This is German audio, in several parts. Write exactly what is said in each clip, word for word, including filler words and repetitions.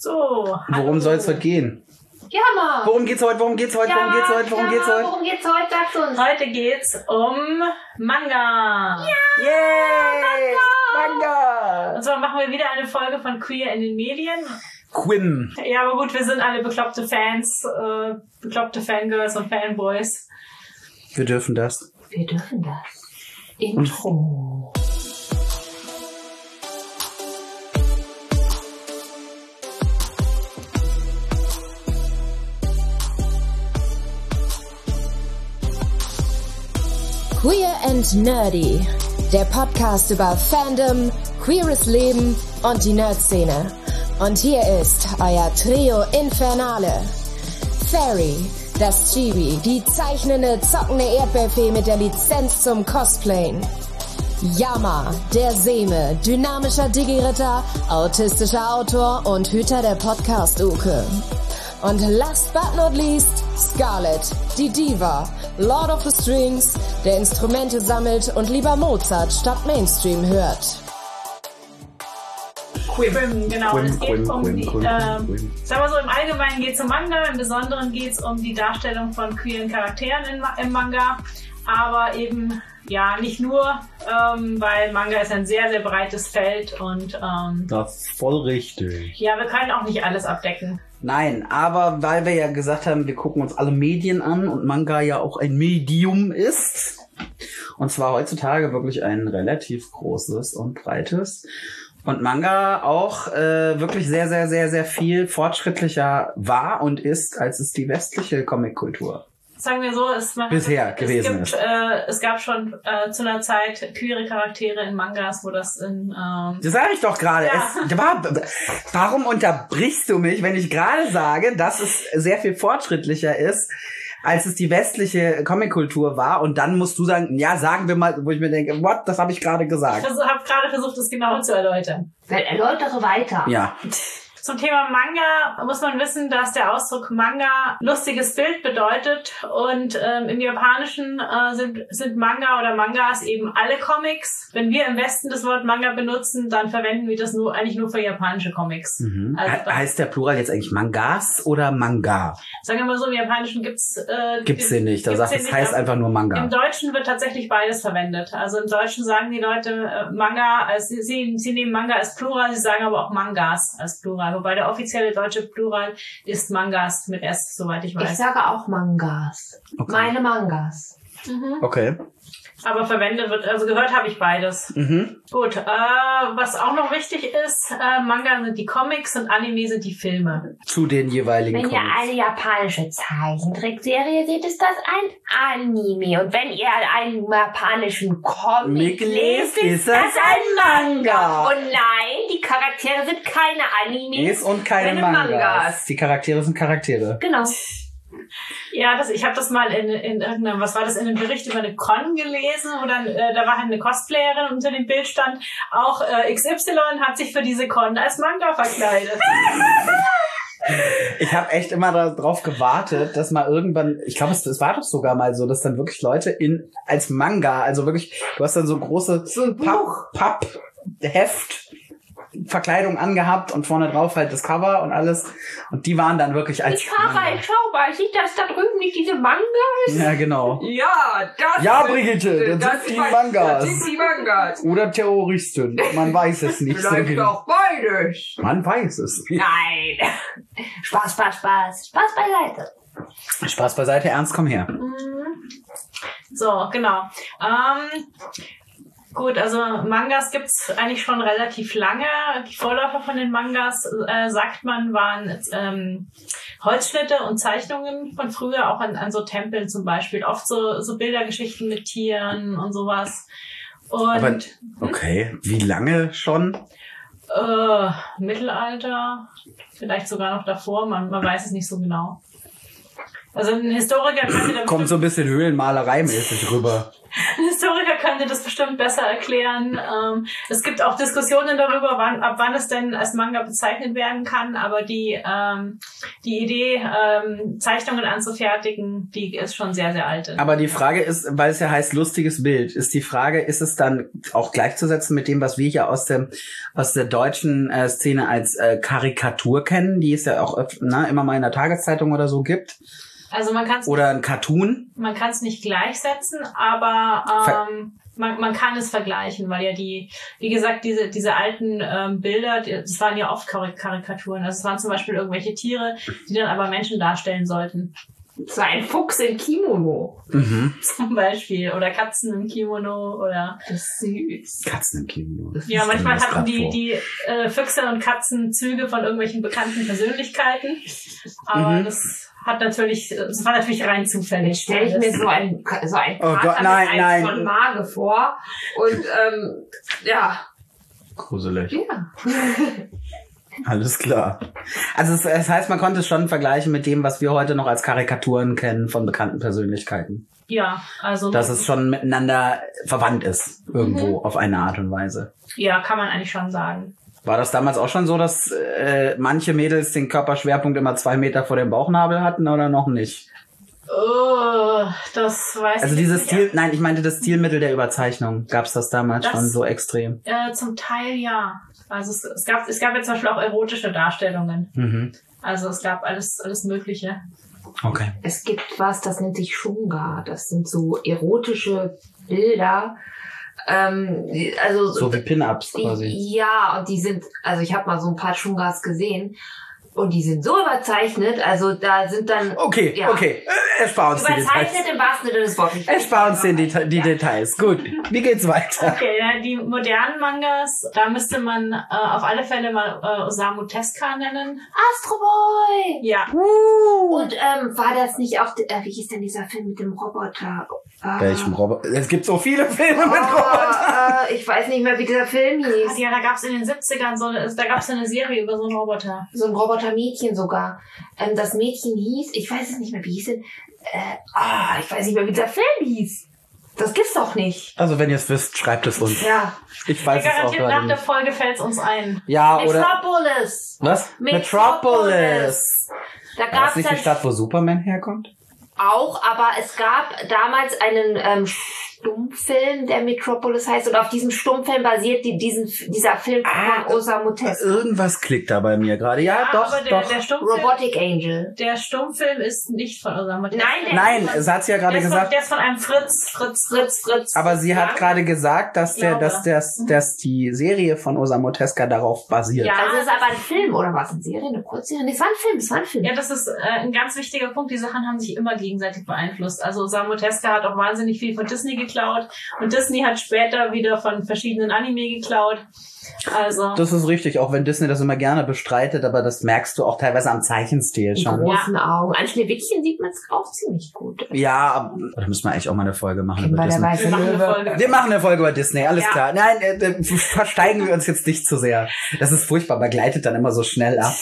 So. Worum soll es heute gehen? Jammer. Worum geht's heute? Worum geht's heute? Ja, worum geht's heute? Worum ja, geht's heute? Worum geht's heute? Sag's uns. Heute geht's um Manga. Ja. Yay! Manga! Und zwar machen wir wieder eine Folge von Queer in den Medien. Quinn. Ja, aber gut, wir sind alle bekloppte Fans, äh, bekloppte Fangirls und Fanboys. Wir dürfen das. Wir dürfen das. Intro. Queer and Nerdy, der Podcast über Fandom, queeres Leben und die Nerd-Szene. Und hier ist euer Trio Infernale. Fairy, das Chibi, die zeichnende, zockende Erdbeerfee mit der Lizenz zum Cosplayen. Yama, der Seme, dynamischer Digi-Ritter, autistischer Autor und Hüter der Podcast-Uke. Und last but not least, Scarlett, die Diva, Lord of the Strings, der Instrumente sammelt und lieber Mozart statt Mainstream hört. Quim, genau. Quim, es geht Quim, um Quim, die, Quim, ähm, Quim. sagen wir so, im Allgemeinen geht es um Manga, im Besonderen geht es um die Darstellung von queeren Charakteren in, im Manga, aber eben ja nicht nur, ähm, weil Manga ist ein sehr, sehr breites Feld und ähm, Das ist voll richtig. ja, wir können auch nicht alles abdecken. Nein, aber weil wir ja gesagt haben, wir gucken uns alle Medien an und Manga ja auch ein Medium ist. Und zwar heutzutage wirklich ein relativ großes und breites. Und Manga auch äh, wirklich sehr, sehr, sehr, sehr viel fortschrittlicher war und ist, als es die westliche Comic-Kultur Sagen wir so, es, man, bisher gewesen es, ist. gibt, äh, es gab schon äh, zu einer Zeit queere Charaktere in Mangas, wo das in... Ähm, Das sage ich doch gerade. Ja. Es- wa- Warum unterbrichst du mich, wenn ich gerade sage, dass es sehr viel fortschrittlicher ist, als es die westliche Comic-Kultur war? Und dann musst du sagen, ja, sagen wir mal, wo ich mir denke, what, das habe ich gerade ich gesagt. habe gerade versucht, das genauer zu erläutern. Erläutere weiter. Ja, Zum Thema Manga muss man wissen, dass der Ausdruck Manga lustiges Bild bedeutet und ähm, im Japanischen äh, sind, sind Manga oder Mangas eben alle Comics. Wenn wir im Westen das Wort Manga benutzen, dann verwenden wir das nur eigentlich nur für japanische Comics. mhm. Also He- heißt der Plural jetzt eigentlich Mangas oder Manga? sagen wir mal so, im Japanischen gibt's äh, Gibt's den nicht. Da gibt's sagt den es nicht. heißt einfach nur Manga. Im Deutschen wird tatsächlich beides verwendet. Also im Deutschen sagen die Leute äh, Manga, als sie, sie, sie nehmen Manga als Plural, sie sagen aber auch Mangas als Plural. Wobei der offizielle deutsche Plural ist Mangas mit S, soweit ich Ich weiß. sage auch Mangas. Okay. Meine Mangas. Mhm. Okay. Aber verwendet wird, also gehört habe ich beides. Mhm. Gut, äh, was auch noch wichtig ist, äh, Manga sind die Comics und Anime sind die Filme. Zu den jeweiligen Wenn ihr Comics. eine japanische Zeichentrickserie seht, ist das ein Anime. Und wenn ihr einen japanischen Comic Mick lest, ist das ein Manga. Und nein, die Charaktere sind keine Animes. Ist und keine keine Mangas. Mangas. Die Charaktere sind Charaktere. Genau. Ja, das, ich habe das mal in, in irgendeinem, was war das, in einem Bericht über eine Con gelesen, wo dann, äh, da war halt eine Cosplayerin und unter dem Bild stand, auch äh, X Y hat sich für diese Con als Manga verkleidet. Ich habe echt immer darauf gewartet, dass mal irgendwann, ich glaube, es, es war doch sogar mal so, dass dann wirklich Leute in als Manga, also wirklich, du hast dann so große So ein Buch. Papp, Heft, Verkleidung angehabt und vorne drauf halt das Cover und alles. Und die waren dann wirklich als Ich fahre, Manga. ich schau mal, sieht das da drüben nicht diese Mangas? Ja, genau. Ja, das Ja, sind- Brigitte, das sind die Mangas. Das sind die Mangas. Oder Terroristen. Man weiß es nicht so Vielleicht genau. auch beides. Man weiß es nicht. Nein. Spaß, Spaß, Spaß. Spaß beiseite. Spaß beiseite, Ernst, komm her. So, genau. Ähm, gut, also Mangas gibt's eigentlich schon relativ lange. Die Vorläufer von den Mangas, äh, sagt man, waren ähm, Holzschnitte und Zeichnungen von früher, auch an, an so Tempeln zum Beispiel. Oft so, so Bildergeschichten mit Tieren und sowas. Und Aber, okay, wie lange schon? äh, Mittelalter, vielleicht sogar noch davor, man, man weiß es nicht so genau. Also ein Historiker kann mir da Kommt so ein bisschen Höhlenmalerei-mäßig rüber. Ein Historiker könnte das bestimmt besser erklären. Ähm, es gibt auch Diskussionen darüber, wann, ab wann es denn als Manga bezeichnet werden kann, aber die, ähm, die Idee, ähm, Zeichnungen anzufertigen, die ist schon sehr, sehr alt. Aber die Frage ist, weil es ja heißt lustiges Bild, ist die Frage, ist es dann auch gleichzusetzen mit dem, was wir hier aus dem aus der deutschen äh, Szene als äh, Karikatur kennen, die es ja auch öf- na, immer mal in der Tageszeitung oder so gibt? Also man kann es Oder ein Cartoon? man kann es nicht gleichsetzen, aber ähm, man, man kann es vergleichen, weil ja die, wie gesagt, diese diese alten ähm, Bilder, die, das waren ja oft Karik- Karikaturen. Also es waren zum Beispiel irgendwelche Tiere, die dann aber Menschen darstellen sollten. So ein Fuchs im Kimono. Mhm. Zum Beispiel. Oder Katzen im Kimono oder Das ist süß. Katzen im Kimono. ja, manchmal das hatten grad die vor. die äh, Füchse und Katzen Züge von irgendwelchen bekannten Persönlichkeiten. Aber Mhm. das hat natürlich, das war natürlich rein zufällig. Stelle ich mir so ein so ein Oh Kater Gott, mit nein, einem nein. von Mage vor und ähm, ja, Gruselig. ja. Alles klar. Also es, es heißt, man konnte es schon vergleichen mit dem, was wir heute noch als Karikaturen kennen von bekannten Persönlichkeiten. Ja, also Dass es schon miteinander verwandt ist, irgendwo auf eine Art und Weise. ja, kann man eigentlich schon sagen. War das damals auch schon so, dass äh, manche Mädels den Körperschwerpunkt immer zwei Meter vor dem Bauchnabel hatten oder noch nicht? Oh, das weiß Also ich dieses nicht. Stil, nein, ich meinte das Stilmittel der Überzeichnung. Gab es das damals Das- schon so extrem? Äh, zum Teil ja. Also es, es gab es gab jetzt zum Beispiel auch erotische Darstellungen. Mhm. Also es gab alles alles Mögliche. Okay. Es gibt was, das nennt sich Shunga. Das sind so erotische Bilder. Ähm, die- also So wie Pin-Ups quasi. Ja, und die sind, also ich habe mal so ein paar Shungas gesehen und die sind so überzeichnet, also da sind dann Okay, Ja. okay. Äh, Erspar uns die Details. überzeichnet im wahrsten Sinne des Wortes. Erspar uns den Deta- die Ja. Details. Gut. Wie geht's weiter? Okay, ja, die modernen Mangas, da müsste man äh, auf alle Fälle mal äh, Osamu Tezuka nennen. Astro Boy! Ja. Und ähm, war das nicht auch, äh, wie hieß denn dieser Film mit dem Roboter? Äh, Welchem Roboter? Es gibt so viele Filme mit Robotern. Oh, äh, ich weiß nicht mehr, wie dieser Film hieß. Ja, da gab's in den siebzigern so eine, da gab's eine Serie über so einen Roboter. So ein Roboter-Mädchen sogar. Ähm, das Mädchen hieß, ich weiß es nicht mehr, wie hieß denn? Äh, ah, ich weiß nicht mehr, wie dieser Film hieß. Das gibt's doch nicht. Also wenn ihr es wisst, schreibt es uns. Ja. Ich weiß es auch Garantiert gerade nach der nicht. Folge fällt's uns ein. Ja, oder... Metropolis. Was? Metropolis. Da War das gab's nicht die dann Stadt, wo Superman herkommt? auch, aber es gab damals einen ähm, Stummfilm, der Metropolis heißt, und auf diesem Stummfilm basiert die, diesen, dieser Film Ah, von Osamu Tezuka. Irgendwas klickt da bei mir gerade. Ja, doch, aber der, doch. der Stummfilm, Robotic Angel. der Stummfilm ist nicht von Osamu Tezuka. Nein, der- Nein, es hat sie ja der gerade ist, von, gesagt. der ist von einem Fritz, Fritz, Fritz, Fritz. Aber sie hat Ja. gerade gesagt, dass der, Glaube. dass, dass, dass die Serie von Osamu Tezuka darauf basiert. Ja. Also es ist aber ein Film, oder was? Eine Serie? Eine Kurzserie? Nee, es war ein Film, es war ein Film. Ja, das ist äh, ein ganz wichtiger Punkt. Die Sachen haben sich immer gegenseitig beeinflusst. Also Osamu Tezuka hat auch wahnsinnig viel von Disney geklaut und Disney hat später wieder von verschiedenen Anime geklaut. Also Das ist richtig, auch wenn Disney das immer gerne bestreitet, aber das merkst du auch teilweise am Zeichenstil Die schon. großen Augen. An Schneewittchen sieht man es auch ziemlich gut. Ja, aber- da müssen wir eigentlich auch mal eine Folge machen über Bei der Disney. weiße wir machen eine Löwe. Folge. Wir machen eine Folge über Disney, alles Ja. klar. Nein, äh, äh, versteigen wir uns jetzt nicht zu sehr. Das ist furchtbar, man gleitet dann immer so schnell ab.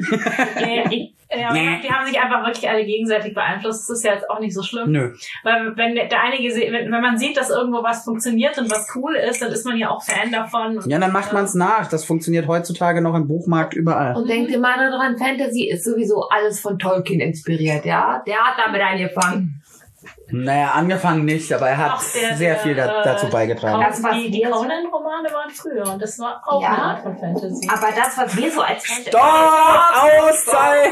Nee, ja, Nee. die haben sich einfach wirklich alle gegenseitig beeinflusst. Das ist ja jetzt auch nicht so schlimm. Nö. Weil wenn der eine gese- wenn, wenn man sieht, dass irgendwo was funktioniert und was cool ist, dann ist man ja auch Fan davon. Ja, dann macht man's nach. Das funktioniert heutzutage noch im Buchmarkt überall. Und denkt immer daran, Fantasy ist sowieso alles von Tolkien inspiriert, ja? Der hat damit angefangen. Naja, angefangen nicht, aber er hat Ach, der- sehr der, viel da, äh, dazu beigetragen. Das, was die die wir so- Conan-Romane waren früher und das war auch Ja. eine Art von Fantasy. Aber das, was wir so als Fantasy... Stopp! Auszeit!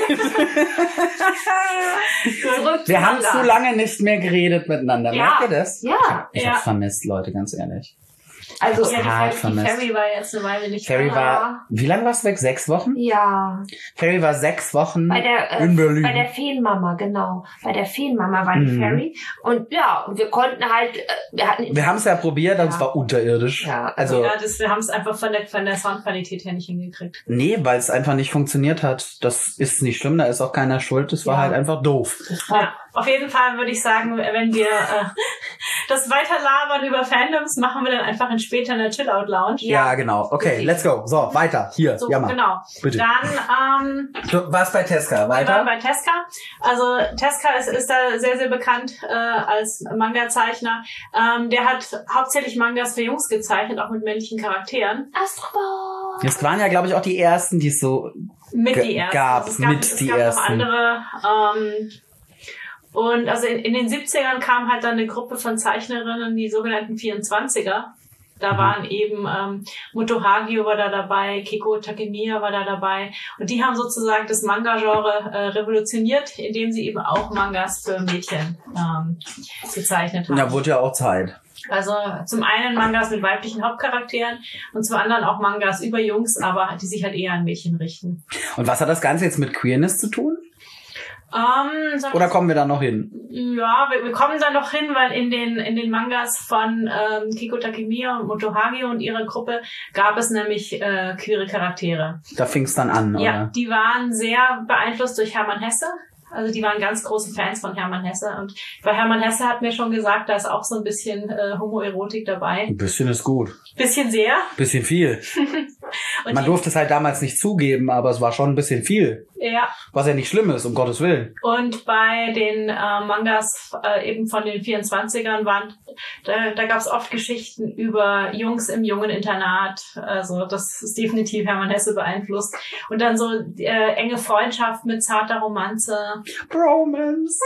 Zurück zu Wir haben Manga. zu lange nicht mehr geredet miteinander. Ja. Merkt ihr das? Ja, Ich Ja. hab's vermisst, Leute, ganz ehrlich. also... ja, die, hart die vermisst. Ferry war jetzt eine Weile nicht Carrie da. war, wie lange warst du weg? Sechs Wochen? Ja, Carrie war sechs Wochen bei der, äh, in Berlin. bei der Feenmama, genau. Bei der Feenmama war die Mhm. Ferry. Und ja, und wir konnten halt, äh, wir hatten... Wir haben es ja probiert, aber Ja. es war unterirdisch. Ja, also, Ja, das, wir haben es einfach von der, von der Soundqualität her nicht hingekriegt. nee, weil es einfach nicht funktioniert hat. Das ist nicht schlimm, da ist auch keiner schuld. Das war Ja. halt einfach doof. Das war, Auf jeden Fall würde ich sagen, wenn wir äh, das Weiterlabern über Fandoms machen wir dann einfach in später in der Chill-Out-Lounge. Ja, genau. Okay, let's go. So, weiter. Hier, So, Jammer. genau. Bitte. Dann, ähm, Du warst bei Tezuka. wir waren Weiter? bei Tezuka. Also Tezuka ist, ist da sehr, sehr bekannt äh, als Manga-Zeichner. Ähm, der hat hauptsächlich Mangas für Jungs gezeichnet, auch mit männlichen Charakteren. Astrobot. Das waren ja, glaube ich, auch die ersten, die es so Mit Ge- die ersten. gab, Also es gab, mit es die gab ersten. noch andere. Ähm, und also in, in den siebzigern kam halt dann eine Gruppe von Zeichnerinnen, die sogenannten vierundzwanziger. Da Mhm. waren eben ähm, Moto Hagio war da dabei, Keiko Takemiya war da dabei. Und die haben sozusagen das Manga-Genre äh, revolutioniert, indem sie eben auch Mangas für Mädchen ähm, gezeichnet haben. Ja, wurde ja auch Zeit. Also zum einen Mangas mit weiblichen Hauptcharakteren und zum anderen auch Mangas über Jungs, aber die sich halt eher an Mädchen richten. Und was hat das Ganze jetzt mit Queerness zu tun? Ähm, so- Oder kommen wir da noch hin? Ja, wir, wir kommen da noch hin, weil in den in den Mangas von ähm, Kiko Takemiya und Moto Hagio und ihrer Gruppe gab es nämlich äh, queere Charaktere. Da fing es dann an, Ja, oder? die waren sehr beeinflusst durch Hermann Hesse. Also die waren ganz große Fans von Hermann Hesse. Und bei Hermann Hesse hat mir schon gesagt, da ist auch so ein bisschen äh, Homoerotik dabei. Ein bisschen ist gut. Bisschen sehr. Bisschen viel. Und Man die, durfte es halt damals nicht zugeben, aber es war schon ein bisschen viel. ja. Was ja nicht schlimm ist, um Gottes Willen. Und bei den äh, Mangas äh, eben von den vierundzwanzigern waren, da, da gab es oft Geschichten über Jungs im jungen Internat. Also das ist definitiv Hermann Hesse beeinflusst. Und dann so äh, enge Freundschaft mit zarter Romanze. Bromance.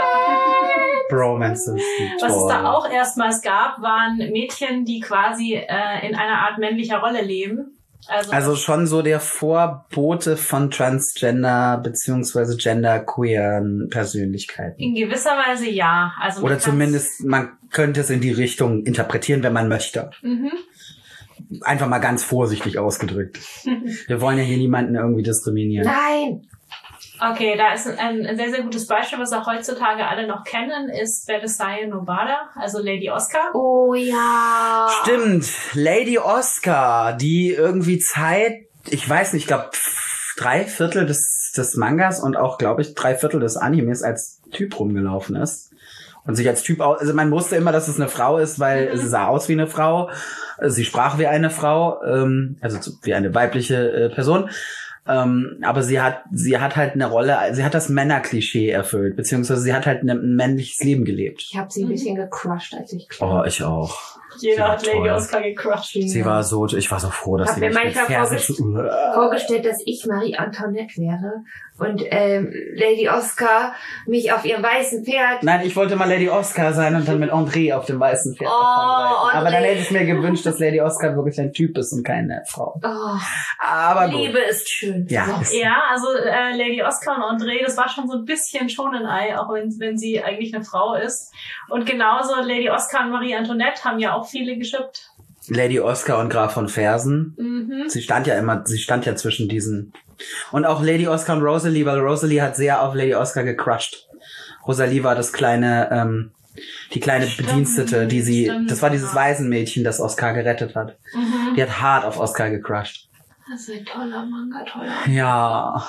Ja. Bromance ist toll. Was es da auch erstmals gab, waren Mädchen, die quasi äh, in einer Art männlicher Rolle leben. Also, Also schon so der Vorbote von Transgender beziehungsweise genderqueeren Persönlichkeiten. in gewisser Weise ja. Also man Oder kann's- zumindest, man könnte es in die Richtung interpretieren, wenn man möchte. Mhm. Einfach mal ganz vorsichtig ausgedrückt. Wir wollen ja hier niemanden irgendwie diskriminieren. Nein. Okay, da ist ein, ein sehr, sehr gutes Beispiel, was auch heutzutage alle noch kennen, ist Beresaye Nobara, also Lady Oscar. Oh ja. Stimmt, Lady Oscar, die irgendwie Zeit, ich weiß nicht, ich glaube drei Viertel des, des Mangas und auch, glaube ich, drei Viertel des Animes als Typ rumgelaufen ist. Und sich als Typ aus, also man wusste immer, dass es eine Frau ist, weil Mhm. sie sah aus wie eine Frau, sie sprach wie eine Frau, ähm, also wie eine weibliche äh, Person. Ähm, aber sie hat, sie hat halt eine Rolle, sie hat das Männerklischee erfüllt, beziehungsweise sie hat halt ein, ein männliches Leben gelebt. Ich habe sie ein bisschen gecrushed, als ich Oh, ich auch. Jeder Sie war hat Lady toll. Oscar gecrushed. Sie war so, ich war so froh, dass Hab sie mir nicht mit manchmal Fersen vorgest- zu- vorgestellt, dass ich Marie Antoinette wäre und ähm, Lady Oscar mich auf ihrem weißen Pferd. Nein, ich wollte mal Lady Oscar sein und dann mit André auf dem weißen Pferd Oh, davonreiten. Aber André. dann hätte ich mir gewünscht, dass Lady Oscar wirklich ein Typ ist und keine Frau. Oh, Aber gut. Liebe ist schön. Ja, So. ist- Ja, also äh, Lady Oscar und André, das war schon so ein bisschen schon ein Ei, auch wenn, wenn sie eigentlich eine Frau ist. Und genauso Lady Oscar und Marie Antoinette haben ja auch viele geschippt. Lady Oscar und Graf von Fersen. Mhm. Sie stand ja immer, sie stand ja zwischen diesen. Und auch Lady Oscar und Rosalie, weil Rosalie hat sehr auf Lady Oscar gecrushed. Rosalie war das kleine, ähm, die kleine Stimmt, Bedienstete, die sie, stimmt, das war dieses ja. Waisenmädchen, das Oscar gerettet hat. Mhm. Die hat hart auf Oscar gecrushed. Das ist ein toller Manga, toller. Ja.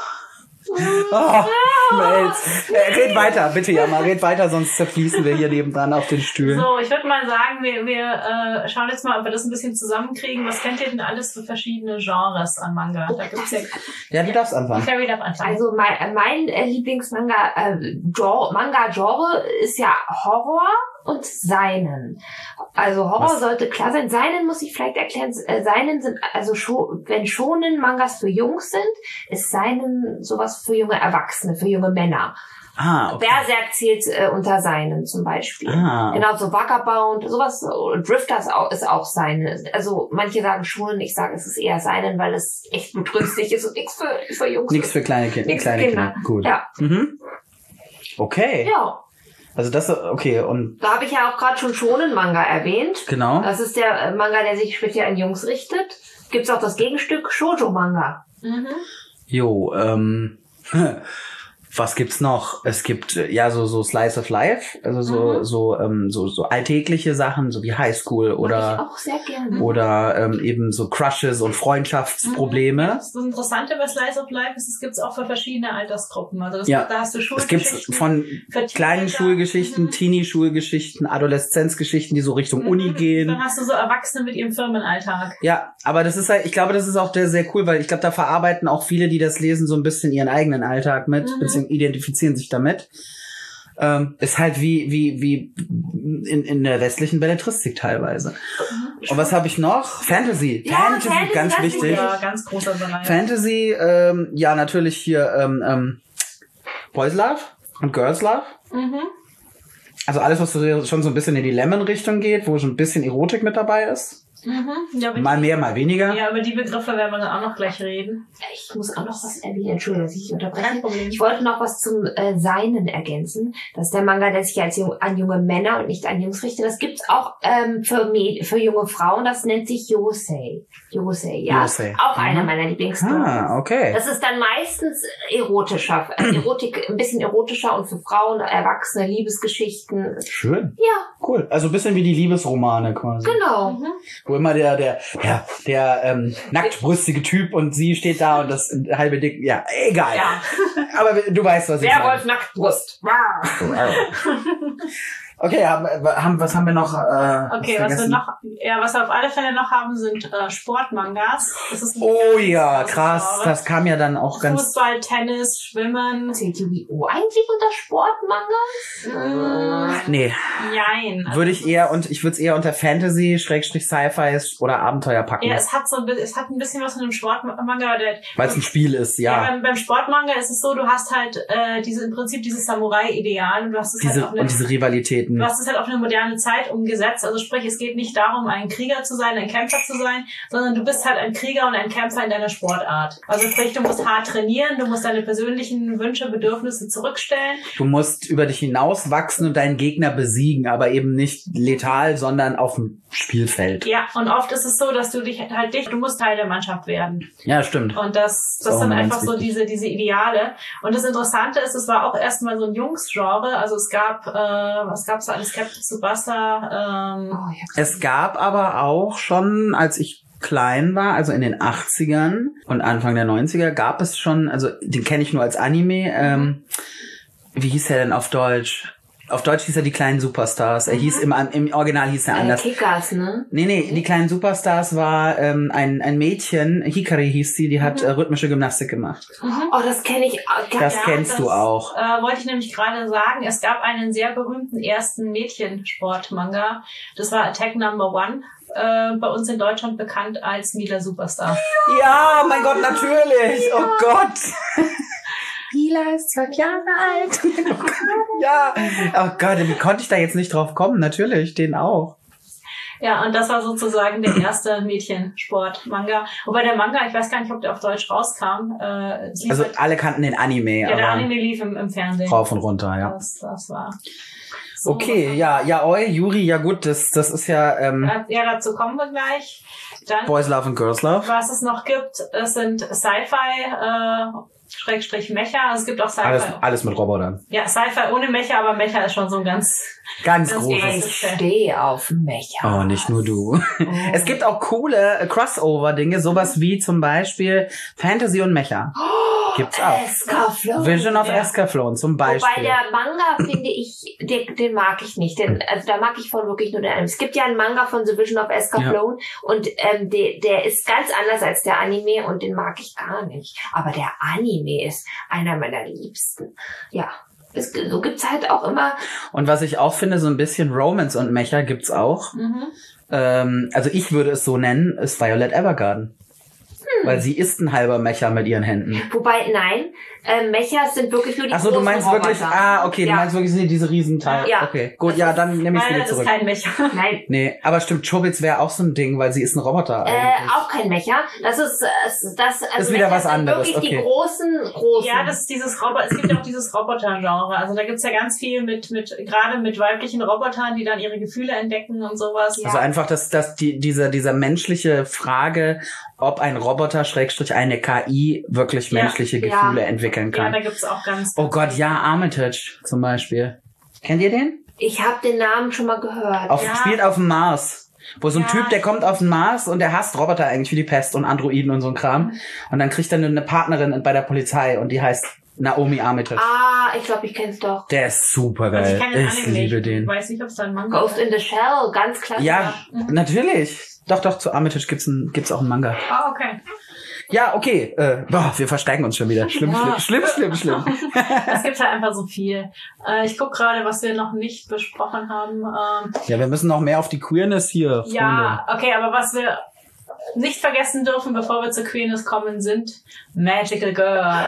Oh, Melz. Äh, red weiter, bitte, Jammer, red weiter, sonst zerfließen wir hier nebendran auf den Stühlen. So, ich würde mal sagen, wir, wir äh, schauen jetzt mal, ob wir das ein bisschen zusammenkriegen. Was kennt ihr denn alles für verschiedene Genres an Manga? Da gibt's ja... Ja, du darfst anfangen. Carrie darf anfangen. Also mein, mein äh, Lieblingsmanga äh, Genre, Manga-Genre ist ja Horror und Seinen. Also Horror Was? sollte klar sein. Seinen muss ich vielleicht erklären. Äh, Seinen sind, also scho wenn Shonen Mangas für Jungs sind, ist Seinen sowas für junge Erwachsene, für junge Männer. Ah, okay. Berserk zählt äh, unter Seinen zum Beispiel. Ah, okay. Genau, so Vagabond, sowas, oder Drifter ist auch, ist auch Seinen. Also manche sagen schon, ich sage, es ist eher Seinen, weil es echt blutrünstig ist und nichts für, für Jungs. Nichts für kleine Kinder. Nix Kleine für Kinder. Kinder. Gut. Ja. Mhm. Okay. Ja, Also das, okay, und da habe ich ja auch gerade schon Shonen-Manga erwähnt. genau. Das ist der äh, Manga, der sich speziell an Jungs richtet. Gibt's auch das Gegenstück Shoujo-Manga. Mhm. Jo, ähm, Was gibt's noch? Es gibt äh, ja so so Slice of Life, also so Mhm. so ähm, so so alltägliche Sachen, so wie Highschool Mag ich oder auch sehr gerne. oder ähm, eben so Crushes und Freundschaftsprobleme. Das Interessante bei Slice of Life ist, es gibt es auch für verschiedene Altersgruppen. Also das, Ja. da hast du Es gibt Schulgeschichten. von für kleinen Teenager. Schulgeschichten, Mhm. Teenie-Schulgeschichten, Adoleszenzgeschichten, die so Richtung Mhm. Uni gehen. Dann hast du so Erwachsene mit ihrem Firmenalltag. Ja, aber das ist halt, ich glaube, das ist auch sehr, sehr cool, weil ich glaube, da verarbeiten auch viele, die das lesen, so ein bisschen ihren eigenen Alltag mit, Mhm. beziehungsweise identifizieren sich damit. Ähm, ist halt wie, wie, wie in, in der westlichen Belletristik teilweise. Und was habe ich noch? Fantasy. Ja, Fantasy, Fantasy, ganz ganz wichtig. Ja, ganz großer Bereich. Fantasy, ähm, ja, natürlich hier ähm, ähm, Boys Love und Girls Love. Mhm. Also alles, was so, schon so ein bisschen in die Lemon-Richtung geht, wo schon ein bisschen Erotik mit dabei ist. Mhm. Ja, aber Mal die, mehr, mal weniger. ja, über die Begriffe werden wir dann auch noch gleich reden. Ich muss auch noch was erwähnen. Entschuldigung, dass ich unterbreche. Kein Problem. Ich wollte noch was zum äh, Seinen ergänzen. Das ist der Manga, der sich als jung, an junge Männer und nicht an Jungs richtet. Das gibt's auch ähm, für, Mäd- für junge Frauen. Das nennt sich Yosei. Yosei, ja. Yosei. Auch Mhm. einer meiner Lieblingsstories. Ah, okay. Das ist dann meistens erotischer, äh, Erotik, ein bisschen erotischer und für Frauen, Erwachsene, Liebesgeschichten. Schön. Ja, Cool. Also ein bisschen wie die Liebesromane quasi. genau. Mhm. Wo immer der, der, der, der ähm, nacktbrüstige Typ und sie steht da und das halbe Dick. Ja, egal. Ja. Aber du weißt, was ich Werwolf Nacktbrust. meine. Okay, haben, haben, was haben wir noch? Äh, Okay, was wir noch, ja, was wir auf alle Fälle noch haben, sind äh, Sportmangas. Das ist ein Oh ganz ja, großes krass. Genre. Das kam ja dann auch ganz. Fußball, Tennis, Schwimmen. Zählt Yu-Gi-Oh! Eigentlich unter Sportmanga? Mm, Nee, Jein. Also würde ich eher und ich würde es eher unter Fantasy, Schrägstrich Sci-Fi oder Abenteuer packen. Ja, es hat so ein, bi- es hat ein bisschen was von einem Sportmanga. Der, Weil es ein Spiel ist, ja. ja. beim, beim Sportmanga ist es so, du hast halt äh, diese im Prinzip dieses Samurai-Ideal und du hast es Diese, halt auf eine, und diese Rivalitäten. du hast es halt auf eine moderne Zeit umgesetzt. Also sprich, es geht nicht darum, ein Krieger zu sein, ein Kämpfer zu sein, sondern du bist halt ein Krieger und ein Kämpfer in deiner Sportart. Also sprich, du musst hart trainieren, du musst deine persönlichen Wünsche, Bedürfnisse zurückstellen. Du musst über dich hinauswachsen und deinen Gegner besiegen, aber eben nicht letal, sondern auf dem Spielfeld. Ja, und oft ist es so, dass du dich halt dich, du musst Teil der Mannschaft werden. Ja, stimmt. Und das, Ist das auch sind immer ganz einfach so wichtig. diese, diese Ideale. Und das Interessante ist, es war auch erstmal so ein Jungs-Genre. Also es gab, äh, was gab's da alles? Captain Tsubasa, ähm, Oh, ich hab's Es gab aber auch schon, als ich klein war, also in den achtzigern und Anfang der neunziger, gab es schon, also den kenne ich nur als Anime, ähm, wie hieß der denn auf Deutsch? Auf Deutsch hieß er die kleinen Superstars. Er hieß im, im Original hieß er äh, anders. Kickers, ne? Nee, nee, die kleinen Superstars war ähm, ein, ein Mädchen, Hikari hieß sie, die hat äh, rhythmische Gymnastik gemacht. Oh, das kenne ich. Oh, Das ja, kennst das, du auch. Äh, wollte ich nämlich gerade sagen. Es gab einen sehr berühmten ersten Mädchensport-Manga. Das war Attack Number One. Äh, bei uns in Deutschland bekannt als Mila Superstar. Ja, mein Gott, natürlich. Oh Gott. Mila ist zwölf Jahre alt. Ja. Oh Gott, wie konnte ich da jetzt nicht drauf kommen? Natürlich, den auch. Ja, und das war sozusagen der erste Mädchensport-Manga. Wobei der Manga, ich weiß gar nicht, ob der auf Deutsch rauskam. Äh, es lief Also halt, alle kannten den Anime, ja, der aber Anime lief im, im Fernsehen. rauf und runter, ja. Das, das war. So, Okay, was- ja, ja, oi, Yuri, ja gut, das, das ist ja ähm, Äh, Ja, dazu kommen wir gleich. Dann, Boys Love und Girls Love. was es noch gibt, es sind Sci-Fi, äh, Schrägstrich Mecha. Also es gibt auch Sci-Fi. Alles, alles mit Robotern. Ja, Sci-Fi ohne Mecha, aber Mecha ist schon so ein ganz... Ganz Das großes. Ich stehe auf Mecha. Oh, nicht nur du. Es gibt auch coole äh, Crossover-Dinge, sowas wie zum Beispiel Fantasy und Mecha. Gibt's auch. Escaflow. Vision of Ja. Escaflown zum Wobei Beispiel. der Manga, finde ich, den, den mag ich nicht. Den, also da mag ich von wirklich nur den Anime. Es gibt ja einen Manga von The Vision of Escaflown und ähm, der, der ist ganz anders als der Anime und den mag ich gar nicht. Aber der Anime ist einer meiner Liebsten. Ja. Es, so gibt's halt auch immer. Und was ich auch finde, so ein bisschen Romance und Mecha gibt's auch. Mhm. Ähm, also ich würde es so nennen, ist Violet Evergarden. Hm. Weil sie ist ein halber Mecha mit ihren Händen. Wobei, nein, äh, Mechas sind wirklich nur die Ach so, du großen meinst Roboter. wirklich, ah, okay, du Ja. meinst wirklich so diese Riesenteile. Ja. Okay, gut, ja, dann nehme ich Weil wieder das ist zurück. kein Mecha. Nein, Nee, aber stimmt, Chobits wäre auch so ein Ding, weil sie ist ein Roboter äh, eigentlich. auch kein Mecha. Das ist, äh, das, also Ist wieder Mechas was sind anderes, wirklich die okay. großen, großen. Ja, das ist dieses Roboter, es gibt ja auch dieses Roboter-Genre. Also da gibt's ja ganz viel mit, mit, gerade mit weiblichen Robotern, die dann ihre Gefühle entdecken und sowas. Also einfach, dass, dass die, dieser, dieser menschliche Frage, ob ein Roboter Roboter, Schrägstrich, eine K I wirklich Ja, menschliche ja. Gefühle entwickeln Ja, kann. da gibt's auch ganz... Oh Gott, ja, Armitage zum Beispiel. Kennt ihr den? Ich habe den Namen schon mal gehört. Auf, Ja. Spielt auf dem Mars. Wo so ein Ja, Typ, der kommt auf den Mars und der hasst Roboter eigentlich wie die Pest und Androiden und so ein Kram. Und dann kriegt er eine Partnerin bei der Polizei und die heißt Naomi Armitage. Ah, ich glaube, ich kenn's doch. Der ist super Also geil. ich kenne den Ich Anime liebe nicht. den. Ich weiß nicht, ob es da einen Manga Ghost in the Shell, ganz klasse. Ja, natürlich. Doch, doch, zu Armitage gibt's, ein, gibt's auch einen Manga. Ah, okay. Ja, okay. Äh, boah, wir versteigen uns schon wieder. Schlimm, Ja. schlimm, schlimm, schlimm, schlimm. Es gibt halt einfach so viel. Äh, ich gucke gerade, was wir noch nicht besprochen haben. Ähm, Ja, wir müssen noch mehr auf die Queerness hier, Freunde. ja, okay, aber was wir nicht vergessen dürfen, bevor wir zur Queerness kommen, sind Magical Girl.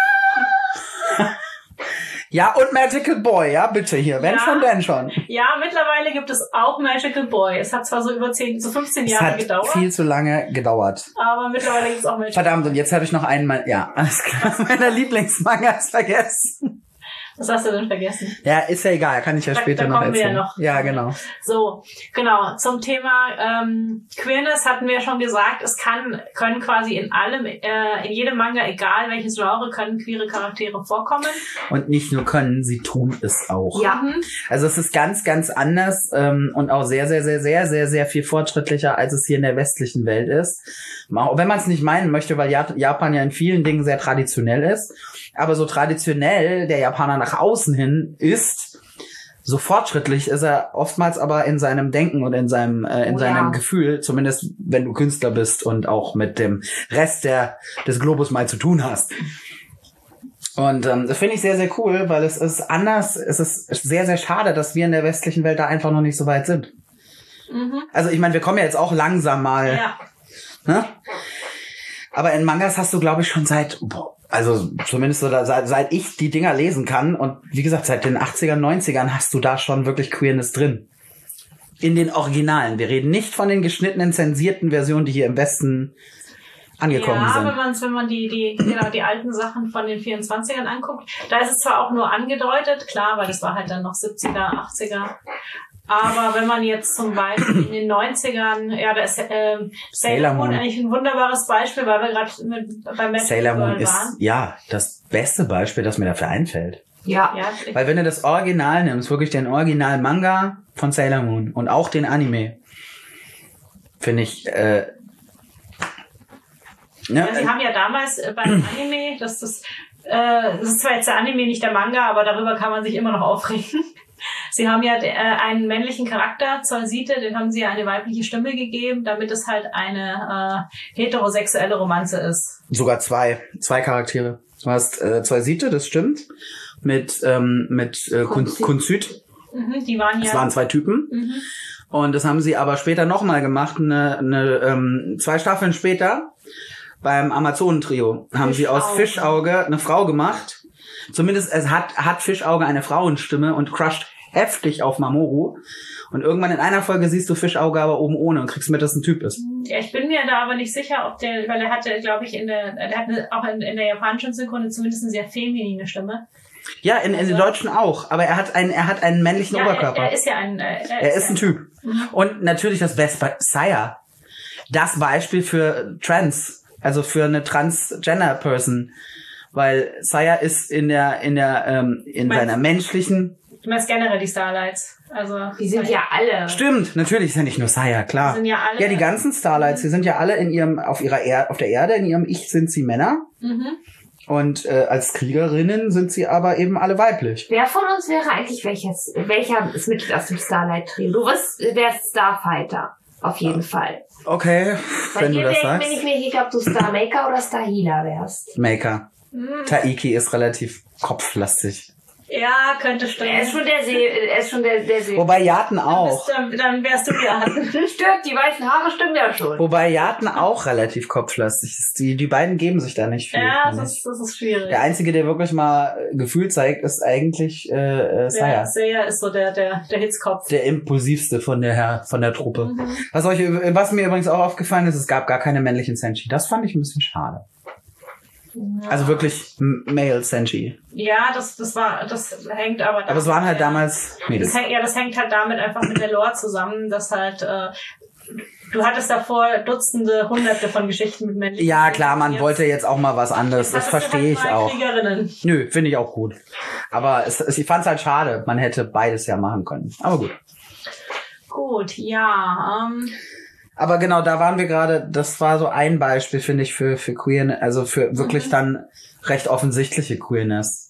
Ja, und Magical Boy, ja, bitte hier. Wenn Ja. schon, denn schon. Ja, mittlerweile gibt es auch Magical Boy. Es hat zwar so über zehn, so fünfzehn Es Jahre hat gedauert, viel zu lange gedauert. aber mittlerweile gibt es auch Magical Verdammt, und jetzt habe ich noch einmal, ja, alles klar, meine Lieblingsmangas vergessen. Was hast du denn vergessen? Ja, ist ja egal, kann ich ja Da- später da noch kommen wir ja erzählen. noch. Ja, genau. So, genau. Zum Thema ähm, Queerness hatten wir schon gesagt, es kann können quasi in allem, äh, in jedem Manga, egal welches Genre, können queere Charaktere vorkommen. Und nicht nur können, sie tun es auch. Ja. Mhm. Also es ist ganz, ganz anders ähm, und auch sehr, sehr, sehr, sehr, sehr, sehr viel fortschrittlicher, als es hier in der westlichen Welt ist. Auch wenn man es nicht meinen möchte, weil Ja- Japan ja in vielen Dingen sehr traditionell ist. Aber so traditionell der Japaner nach außen hin ist, so fortschrittlich ist er oftmals aber in seinem Denken und in seinem äh, in Oh, seinem ja. Gefühl, zumindest wenn du Künstler bist und auch mit dem Rest der des Globus mal zu tun hast. Und ähm, das finde ich sehr, sehr cool, weil es ist anders, es ist sehr, sehr schade, dass wir in der westlichen Welt da einfach noch nicht so weit sind. Mhm. Also ich meine, wir kommen ja jetzt auch langsam mal, Ja. ne? Aber in Mangas hast du, glaube ich, schon seit, boah, also zumindest so da, seit, seit ich die Dinger lesen kann und wie gesagt, seit den achtzigern, neunzigern hast du da schon wirklich Queerness drin. In den Originalen. Wir reden nicht von den geschnittenen, zensierten Versionen, die hier im Westen angekommen Ja, sind. wenn man wenn man die die genau die alten Sachen von den vierundzwanzigern anguckt, da ist es zwar auch nur angedeutet, klar, weil das war halt dann noch siebziger, achtziger. Aber wenn man jetzt zum Beispiel in den neunzigern, ja, da ist ähm, Sailor Moon eigentlich ein wunderbares Beispiel, weil wir gerade mit beim Magic Sailor Moon Girl ist, waren. ja, das beste Beispiel, das mir dafür einfällt. Ja. Ja, ich, Weil wenn du das Original nimmst, wirklich den Original-Manga von Sailor Moon und auch den Anime, finde ich, äh, ne, ja, sie haben ja damals äh, beim Anime, das das äh, das ist zwar jetzt der Anime, nicht der Manga, aber darüber kann man sich immer noch aufregen. Sie haben ja äh, einen männlichen Charakter, Zollsite, den haben sie ja eine weibliche Stimme gegeben, damit es halt eine äh, heterosexuelle Romanze ist. sogar zwei, zwei Charaktere. Du hast äh, zwei Siete, das stimmt, mit ähm, mit äh, Kun- Kunzit. Kunzit. Mhm, die waren Das ja... waren zwei Typen. Mhm. Und das haben sie aber später nochmal gemacht, eine, eine, ähm, zwei Staffeln später, beim Amazonentrio, haben sie aus Fischauge. Fischauge eine Frau gemacht. Zumindest es hat, hat Fischauge eine Frauenstimme und crusht heftig auf Mamoru. Und irgendwann in einer Folge siehst du Fischauge aber oben ohne und kriegst mit, dass es ein Typ ist. Ja, ich bin mir da aber nicht sicher, ob der, weil er hatte, glaube ich, in der, der hat eine, auch in, in der japanischen Synchron zumindest eine sehr feminine Stimme. Ja, in, in den Deutschen auch. Aber er hat einen, er hat einen männlichen Ja, Oberkörper. er, er ist ja ein... äh, Er, Er ist ein Typ. Und natürlich das Beste, Saya. Das Beispiel für Trans, also für eine Transgender-Person. Weil Saya ist in der, in der, ähm, in Meinst- seiner menschlichen... Du meinst generell die Starlights. Also, Die sind ja alle. Stimmt, natürlich ist ja nicht nur Saya, klar. Die sind ja alle- Ja, die ganzen Starlights, die sind ja alle in ihrem, auf ihrer er auf der Erde, in ihrem Ich sind sie Männer. Mhm. Und äh, als Kriegerinnen sind sie aber eben alle weiblich. Wer von uns wäre eigentlich welches, welcher ist Mitglied aus dem Starlight-Trio? Du wirst, wärst Starfighter. Auf jeden Fall. Okay, Bei wenn du dir das wär- sagst. bin ich mir nicht sicher, ob du Starmaker oder Starhealer wärst. Maker. Mhm. Taiki ist relativ kopflastig. Ja, könnte stimmen. Er ist schon der See, er ist schon der, der See. Wobei Yaten auch. Dann, dann wärst du ja. Stimmt, die weißen Haare stimmen ja schon. Wobei Yaten auch relativ kopflastig ist. Die, die beiden geben sich da nicht viel. Ja, finde das ich. ist, das ist schwierig. Der Einzige, der wirklich mal äh, Gefühl zeigt, ist eigentlich äh, äh, Ja, Saya. Seiya ist so der, der, der Hitzkopf. Der impulsivste von der von der Truppe. Mhm. Was euch, was mir übrigens auch aufgefallen ist, es gab gar keine männlichen Senshi. Das fand ich ein bisschen schade. Also wirklich M- Male Senshi. Ja, das, das war, das hängt aber. Aber es waren halt ja, damals Mädels. Das hängt, ja, das hängt halt damit einfach mit der Lore zusammen, dass halt äh, Du hattest davor Dutzende, Hunderte von Geschichten mit männlichen. Ja, klar, man Jetzt- wollte jetzt auch mal was anderes. jetzt Das hattest du verstehe halt ich mal auch. Kriegerinnen. Nö, finde ich auch gut. Aber es, es, ich fand es halt schade. Man hätte beides ja machen können. Aber gut. Gut, ja. Ähm, Aber genau, da waren wir gerade, das war so ein Beispiel, finde ich, für, für Queer, also für wirklich Mhm. dann recht offensichtliche Queerness.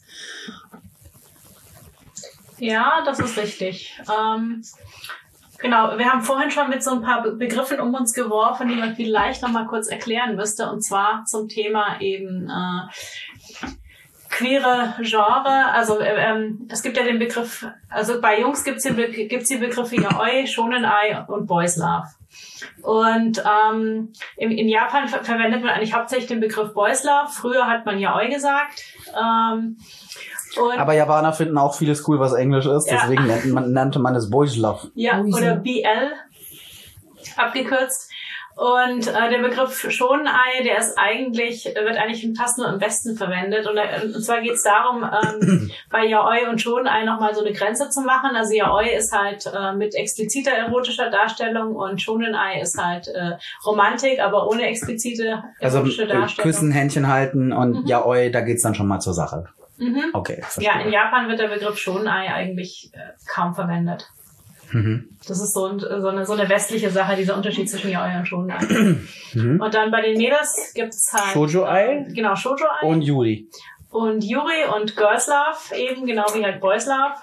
ja, das ist richtig. Ähm, genau, wir haben vorhin schon mit so ein paar Be- Begriffen um uns geworfen, die man vielleicht noch mal kurz erklären müsste. Und zwar zum Thema eben äh, queere Genre. Also äh, ähm, es gibt ja den Begriff, also bei Jungs gibt's die, Be- gibt's die Begriffe Yaoi, Shonenai und Boys Love. Und ähm, in, in Japan ver verwendet man eigentlich hauptsächlich den Begriff Boys Love. Früher hat man Yaoi gesagt. Ähm, und Aber Japaner finden auch vieles cool, was Englisch ist. Ja. Deswegen nannte man, nannte man es Boys Love. Ja, oder B L abgekürzt. Und äh, der Begriff Shonenei, der ist eigentlich, wird eigentlich fast nur im Westen verwendet. Und, äh, und zwar geht es darum, ähm, bei Yaoi und Shonenei nochmal so eine Grenze zu machen. Also Yaoi ist halt äh, mit expliziter erotischer Darstellung und Shonenei ist halt äh, Romantik, aber ohne explizite Also erotische äh, Darstellung. Küssen, Händchen halten und Mhm. Yaoi, da geht's dann schon mal zur Sache. Mhm. Okay, verstehe. Ja, in Japan wird der Begriff Shonenei eigentlich äh, kaum verwendet. Mhm. Das ist so, ein, so, eine, so eine westliche Sache, dieser Unterschied zwischen Yaoi und Shonenei. Mhm. Und dann bei den Mädels gibt's halt... Shoujo-Ei? äh, Genau, Shoujo-Ei. Und Yuri. Und Yuri und Girls Love eben, genau wie halt Boys Love.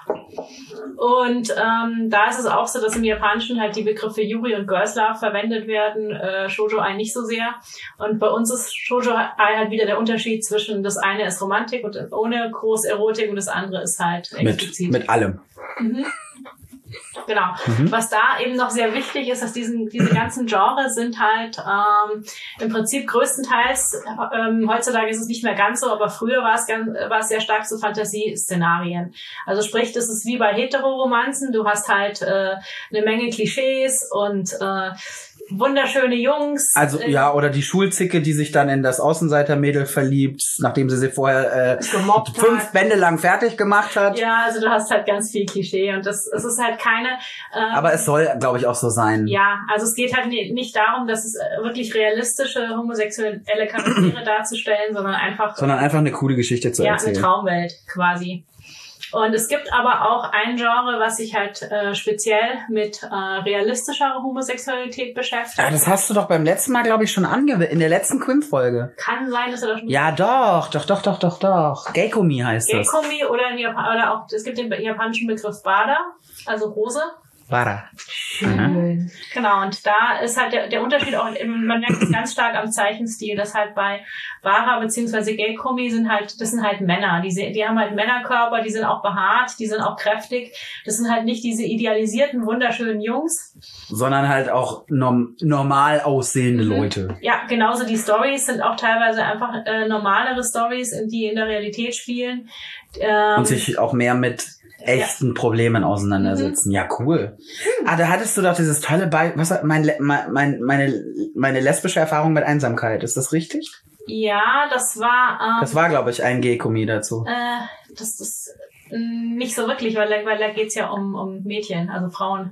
Und ähm, da ist es auch so, dass im Japanischen halt die Begriffe Yuri und Girls Love verwendet werden, äh, Shoujo-Ei nicht so sehr. Und bei uns ist Shoujo-Ei halt wieder der Unterschied zwischen, das eine ist Romantik und ohne große Erotik und das andere ist halt Mit, explizit. mit allem. Mhm. Genau. Mhm. Was da eben noch sehr wichtig ist, dass diesen, diese ganzen Genres sind halt ähm, im Prinzip größtenteils, ähm, heutzutage ist es nicht mehr ganz so, aber früher war es ganz, war es sehr stark so Fantasieszenarien. Also sprich, das ist wie bei Heteroromanzen, du hast halt äh, eine Menge Klischees und äh, wunderschöne Jungs. Also äh, ja, oder die Schulzicke, die sich dann in das Außenseitermädel verliebt, nachdem sie sie vorher äh, gemobbt fünf hat. Bände lang fertig gemacht hat. Ja, also du hast halt ganz viel Klischee und das, es ist halt keine... Ähm, Aber es soll, glaube ich, auch so sein. Ja, also es geht halt ni- nicht darum, dass es äh, wirklich realistische homosexuelle Charaktere darzustellen, sondern einfach, Sondern einfach eine coole Geschichte zu ja, eine erzählen. Traumwelt quasi. Und es gibt aber auch ein Genre, was sich halt äh, speziell mit äh, realistischer Homosexualität beschäftigt. Ja, das hast du doch beim letzten Mal, glaube ich, schon angewählt, in der letzten Quim-Folge. Kann sein, dass er das schon... Ja, doch, doch, doch, doch, doch, doch. Geikomi heißt das. Geikomi oder, in Japan oder auch, es gibt den japanischen Begriff Bada, also Rose. Wara. Schön. Genau, und da ist halt der, der Unterschied auch, man merkt es ganz stark am Zeichenstil, dass halt bei Bara bzw. Geikomi sind halt, das sind halt Männer, die, se- die haben halt Männerkörper, die sind auch behaart, die sind auch kräftig, das sind halt nicht diese idealisierten, wunderschönen Jungs. Sondern halt auch norm normal aussehende Mhm. Leute. Ja, genauso die Stories sind auch teilweise einfach äh, normalere Stories, die in der Realität spielen. Ähm, Und sich auch mehr mit echten Problemen auseinandersetzen. Ja, cool. Ah, da hattest du doch dieses tolle Be was war- mein, Le- mein, mein, meine, meine lesbische Erfahrung mit Einsamkeit. Ist das richtig? ja, das war... Ähm, Das war, glaube ich, ein Geikomi dazu. Äh, das ist mm, nicht so wirklich, weil, da- weil da geht's ja um, um Mädchen, also Frauen.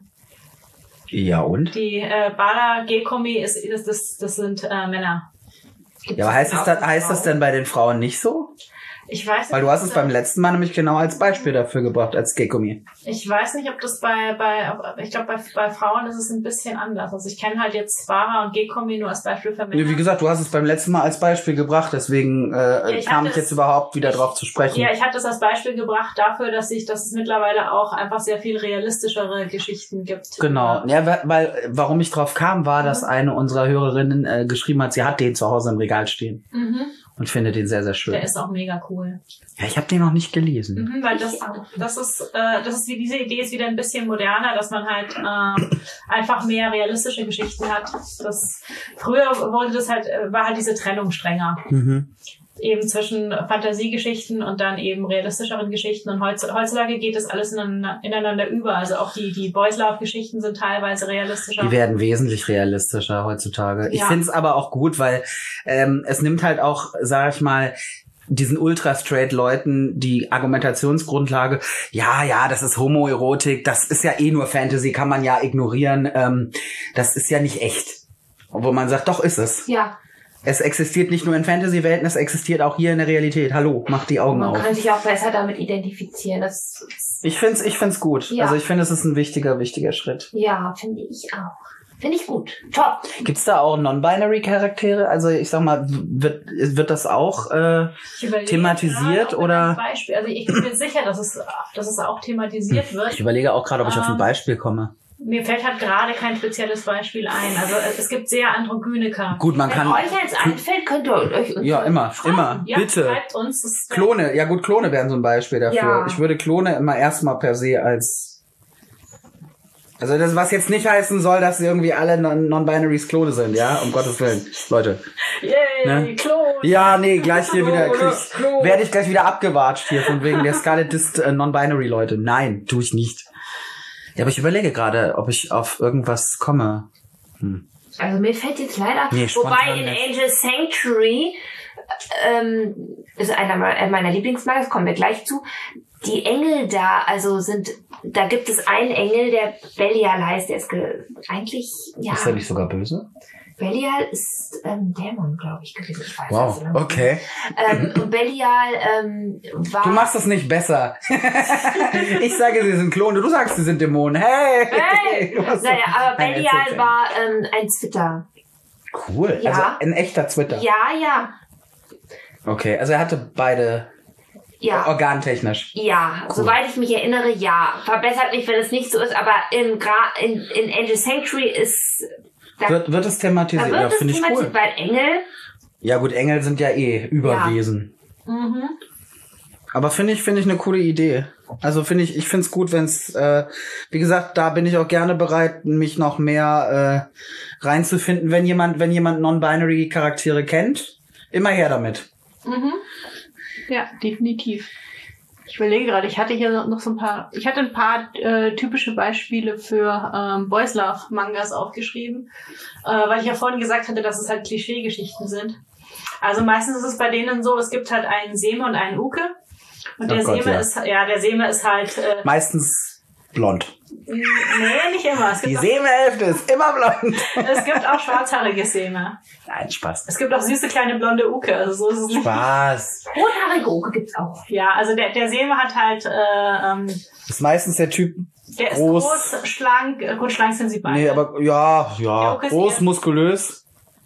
Ja, und? Die äh, Bada Gekomi ist, das, das, das sind äh, Männer. Ja, aber heißt, es da, heißt das denn bei den Frauen nicht so? Ich weiß nicht, Weil du hast ob es das- beim letzten Mal nämlich genau als Beispiel dafür gebracht, als Geikomi. Ich weiß nicht, ob das bei, bei ich glaube, bei, bei Frauen ist es ein bisschen anders. Also ich kenne halt jetzt Bara und Gekomi nur als Beispiel für Männer. Nee, wie gesagt, du hast es beim letzten Mal als Beispiel gebracht, deswegen äh, ich kam hatte ich jetzt es- überhaupt wieder ich- drauf zu sprechen. Ja, ich habe das als Beispiel gebracht dafür, dass ich, dass es mittlerweile auch einfach sehr viel realistischere Geschichten gibt. Genau. Ja, weil, weil warum ich drauf kam, war, dass eine unserer Hörerinnen äh, geschrieben hat, sie hat den zu Hause im Regal stehen Mhm. und findet den sehr, sehr schön. Der ist auch mega cool. Ja, ich habe den noch nicht gelesen. Mhm, weil das, das ist, äh, das ist wie diese Idee ist wieder ein bisschen moderner, dass man halt ähm, einfach mehr realistische Geschichten hat. Das früher wurde das halt, äh, war halt diese Trennung strenger. Mhm. Eben zwischen Fantasiegeschichten und dann eben realistischeren Geschichten. Und heutz, heutzutage geht das alles ineinander, ineinander über. Also auch die, die Boys Love Geschichten sind teilweise realistischer. Die werden wesentlich realistischer heutzutage. Ich Ja. finde es aber auch gut, weil ähm, es nimmt halt auch, sag ich mal, diesen ultra-straight-Leuten die Argumentationsgrundlage, ja, ja, das ist Homoerotik, das ist ja eh nur Fantasy, kann man ja ignorieren, ähm, das ist ja nicht echt. Wo man sagt, doch ist es. Ja. Es existiert nicht nur in Fantasy-Welten, es existiert auch hier in der Realität. Hallo, macht die Augen Man auf. kann sich auch besser damit identifizieren. Das, das Ich find's, ich find's gut. Ja. Also ich finde, es ist ein wichtiger, wichtiger Schritt. ja, finde ich auch. Finde ich gut. Top. Gibt's da auch Non-Binary-Charaktere? Also ich sag mal, wird, wird das auch äh, Ich überlege thematisiert gerade, ob oder? ein Beispiel. Also ich bin mir sicher, dass es, dass es auch thematisiert wird. Ich überlege auch gerade, ob ich auf ein Ähm, Beispiel komme. Mir fällt halt gerade kein spezielles Beispiel ein. Also es es gibt sehr androgyne Charaktere. Gut, man Wenn kann... euch jetzt einfällt, könnt ihr euch uns Ja, immer, immer, Ja, bitte. schreibt uns. Das Klone, ja gut, Klone wären so ein Beispiel dafür. Ja. Ich würde Klone immer erstmal per se als... Also das, was jetzt nicht heißen soll, dass irgendwie alle Non- Non-Binaries Klone sind, ja? Um Gottes Willen, Leute. Yay, Ne? Klon. Ja, nee, gleich hier wieder, Klone, krieg, Klone. werde ich gleich wieder abgewatscht hier von wegen der Scarlet Dist äh, Non-Binary-Leute. Nein, tue ich nicht. Ja, aber ich überlege gerade, ob ich auf irgendwas komme. Hm. Also mir fällt jetzt leider, Nee, spontan wobei in nicht. Angel Sanctuary ähm, ist einer me- meiner Lieblingsmarken, das kommen wir gleich zu. Die Engel da, also sind, da gibt es einen Engel, der Belial heißt, der ist ge eigentlich, ja, Ist er nicht sogar böse? Belial ist ähm, Dämon, glaube ich, gewesen. Ich weiß Wow, das nicht. okay. Ähm, und Belial ähm, war... Du machst es nicht besser. Ich sage, sie sind Klone, du sagst, sie sind Dämonen. Hey! Hey! Du hast Naja, doch- aber Nein, Belial erzähl's war ähm, ein Zwitter. Cool, Ja. also ein echter Twitter. Ja, ja, Okay, also er hatte beide ja. organtechnisch. Ja, Cool. soweit ich mich erinnere, ja. Verbessert mich, wenn es nicht so ist, aber in, Gra in, in Angel Sanctuary ist... Da, Wird, wird es da thematisiert? wird Ja, es finde ich thematisiert, cool. weil Engel... Ja gut, Engel sind ja eh Überwesen. Mhm. Aber finde ich, finde ich eine coole Idee. Also finde ich, ich finde es gut, wenn es, äh, wie gesagt, da bin ich auch gerne bereit, mich noch mehr äh, reinzufinden, wenn jemand, wenn jemand Non-Binary Charaktere kennt. Immer her damit. Mhm. Ja, definitiv. Ich überlege gerade, ich hatte hier noch so ein paar, ich hatte ein paar äh, typische Beispiele für ähm, Boys Love Mangas aufgeschrieben, äh, weil ich ja vorhin gesagt hatte, dass es halt Klischeegeschichten sind. Also meistens ist es bei denen so, es gibt halt einen Seme und einen Uke. Und der Oh Gott, Seme ja. ist, ja, der Seme ist halt, äh, Meistens blond. nee, nicht immer. Es Die gibt, Semehälfte ist immer blond. auch, es gibt auch schwarzhaarige Seme. Nein, Spaß. Es gibt auch süße kleine blonde Uke, also so ist es nicht. Spaß. Rothaarige Oke gibt's auch. Ja, also der, der Seme hat halt, äh, ähm, Ist meistens der Typ der ist groß. groß, schlank, äh, gut, schlank sind sie beide. Nee, aber ja, ja. Der Uke ist Groß, eher- muskulös.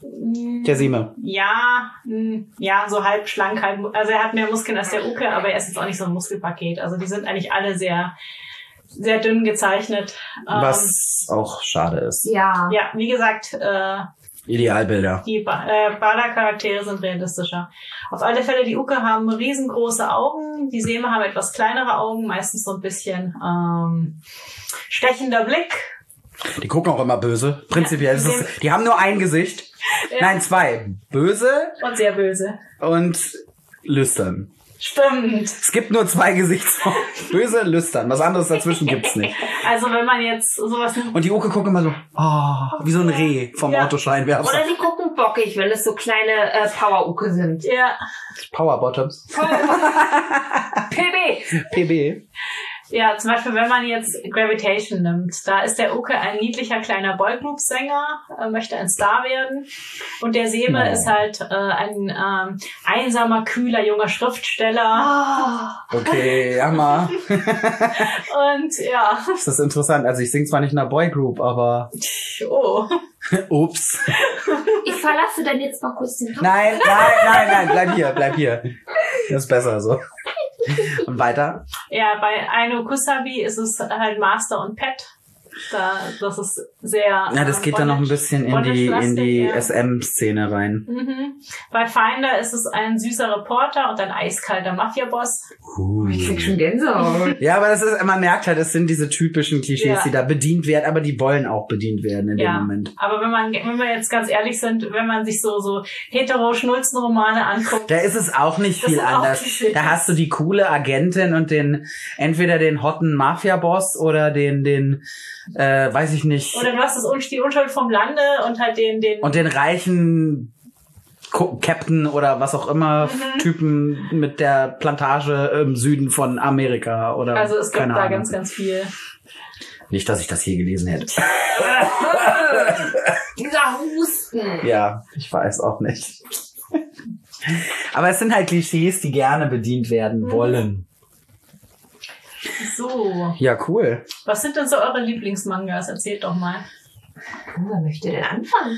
Der Seme. Ja, mh, ja, so halb schlank, halb, also er hat mehr Muskeln als der Uke, aber er ist jetzt auch nicht so ein Muskelpaket. Also die sind eigentlich alle sehr, sehr dünn gezeichnet. Ähm, Was auch schade ist. Ja. Ja, wie gesagt, äh, Idealbilder. die ba äh, Bada-Charaktere sind realistischer. Auf alle Fälle, die Uke haben riesengroße Augen, die Seme haben etwas kleinere Augen, meistens so ein bisschen ähm, stechender Blick. Die gucken auch immer böse. Prinzipiell. Ja, ist die es, die haben nur ein Gesicht. Ja. Nein, zwei. Böse Und sehr böse. und lüstern. Stimmt. Es gibt nur zwei Gesichtsformen. Böse, lüstern. Was anderes dazwischen gibt's nicht. Also wenn man jetzt sowas nimmt, Und die Uke gucken immer so, oh, wie so ein Reh vom Ja. Autoscheinwerfer. Oder sie gucken bockig, wenn es so kleine äh, Power-Uke sind. ja, Power Bottoms. P B! P B. ja, zum Beispiel, wenn man jetzt Gravitation nimmt, da ist der Uke ein niedlicher kleiner Boygroup-Sänger, äh, möchte ein Star werden. Und der Seme Oh. ist halt äh, ein ähm, einsamer, kühler, junger Schriftsteller. Okay, Hammer. Und ja, Das ist interessant. Also ich sing zwar nicht in einer Boygroup, aber oh. ups. Ich verlasse dann jetzt mal kurz den Raum. Nein, nein, nein, nein, bleib hier, bleib hier. Das ist besser so. Und weiter? Ja, bei Aino Kusabi ist es halt Master und Pet. Da, das ist sehr... Ja, das ähm, geht dann noch ein Bondage- bisschen in die, in die Bondage-lastig, ja. S M-Szene rein. Mhm. Bei Finder ist es ein süßer Reporter und ein eiskalter Mafia-Boss. Ich krieg schon Gänsehaut. Ja, aber das ist, man merkt halt, es sind diese typischen Klischees, Ja. die da bedient werden, aber die wollen auch bedient werden in Ja. dem Moment. Aber wenn man, wenn wir jetzt ganz ehrlich sind, wenn man sich so, so hetero-Schnulzen-Romane anguckt, Da ist es auch nicht Das viel sind auch anders. Klischees. Da hast du die coole Agentin und den, entweder den hotten Mafia-Boss oder den, den, äh, weiß ich nicht, oder du hast das, Unsch- die Unschuld vom Lande und halt den, den, und den reichen Captain oder was auch immer, mhm. Typen mit der Plantage im Süden von Amerika oder also es gibt keine da Ahnung. ganz, ganz viel. Nicht, dass ich das je gelesen hätte. Dieser Husten. Ja, ich weiß auch nicht. Aber es sind halt Klischees, die gerne bedient werden mhm. wollen. So. Ja, cool. Was sind denn so eure Lieblingsmangas? Erzählt doch mal. Wer möchte denn anfangen?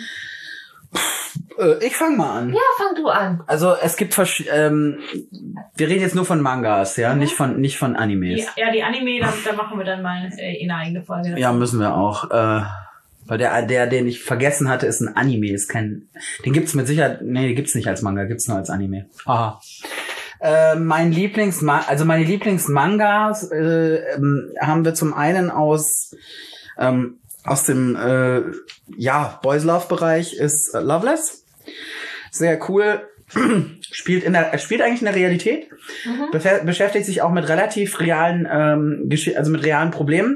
Äh, ich fange mal an. Ja, fang du an. Also es gibt versch- ähm, wir reden jetzt nur von Mangas, ja, mhm. nicht von nicht von Animes. Die, ja, die Anime, da, da machen wir dann mal äh, eine eigene Folge dazu. Ja, müssen wir auch. Äh, weil der, der, den ich vergessen hatte, ist ein Anime. Ist kein. Den gibt's mit Sicherheit. Nee, den gibt's nicht als Manga, gibt's nur als Anime. Aha. Äh, mein Lieblings, also meine Lieblingsmangas äh, ähm, haben wir zum einen aus ähm, aus dem äh, ja Boys Love Bereich ist äh, Loveless. Sehr cool. spielt in der er spielt eigentlich in der Realität. Mhm. Befe- beschäftigt sich auch mit relativ realen ähm, Gesch- also mit realen Problemen.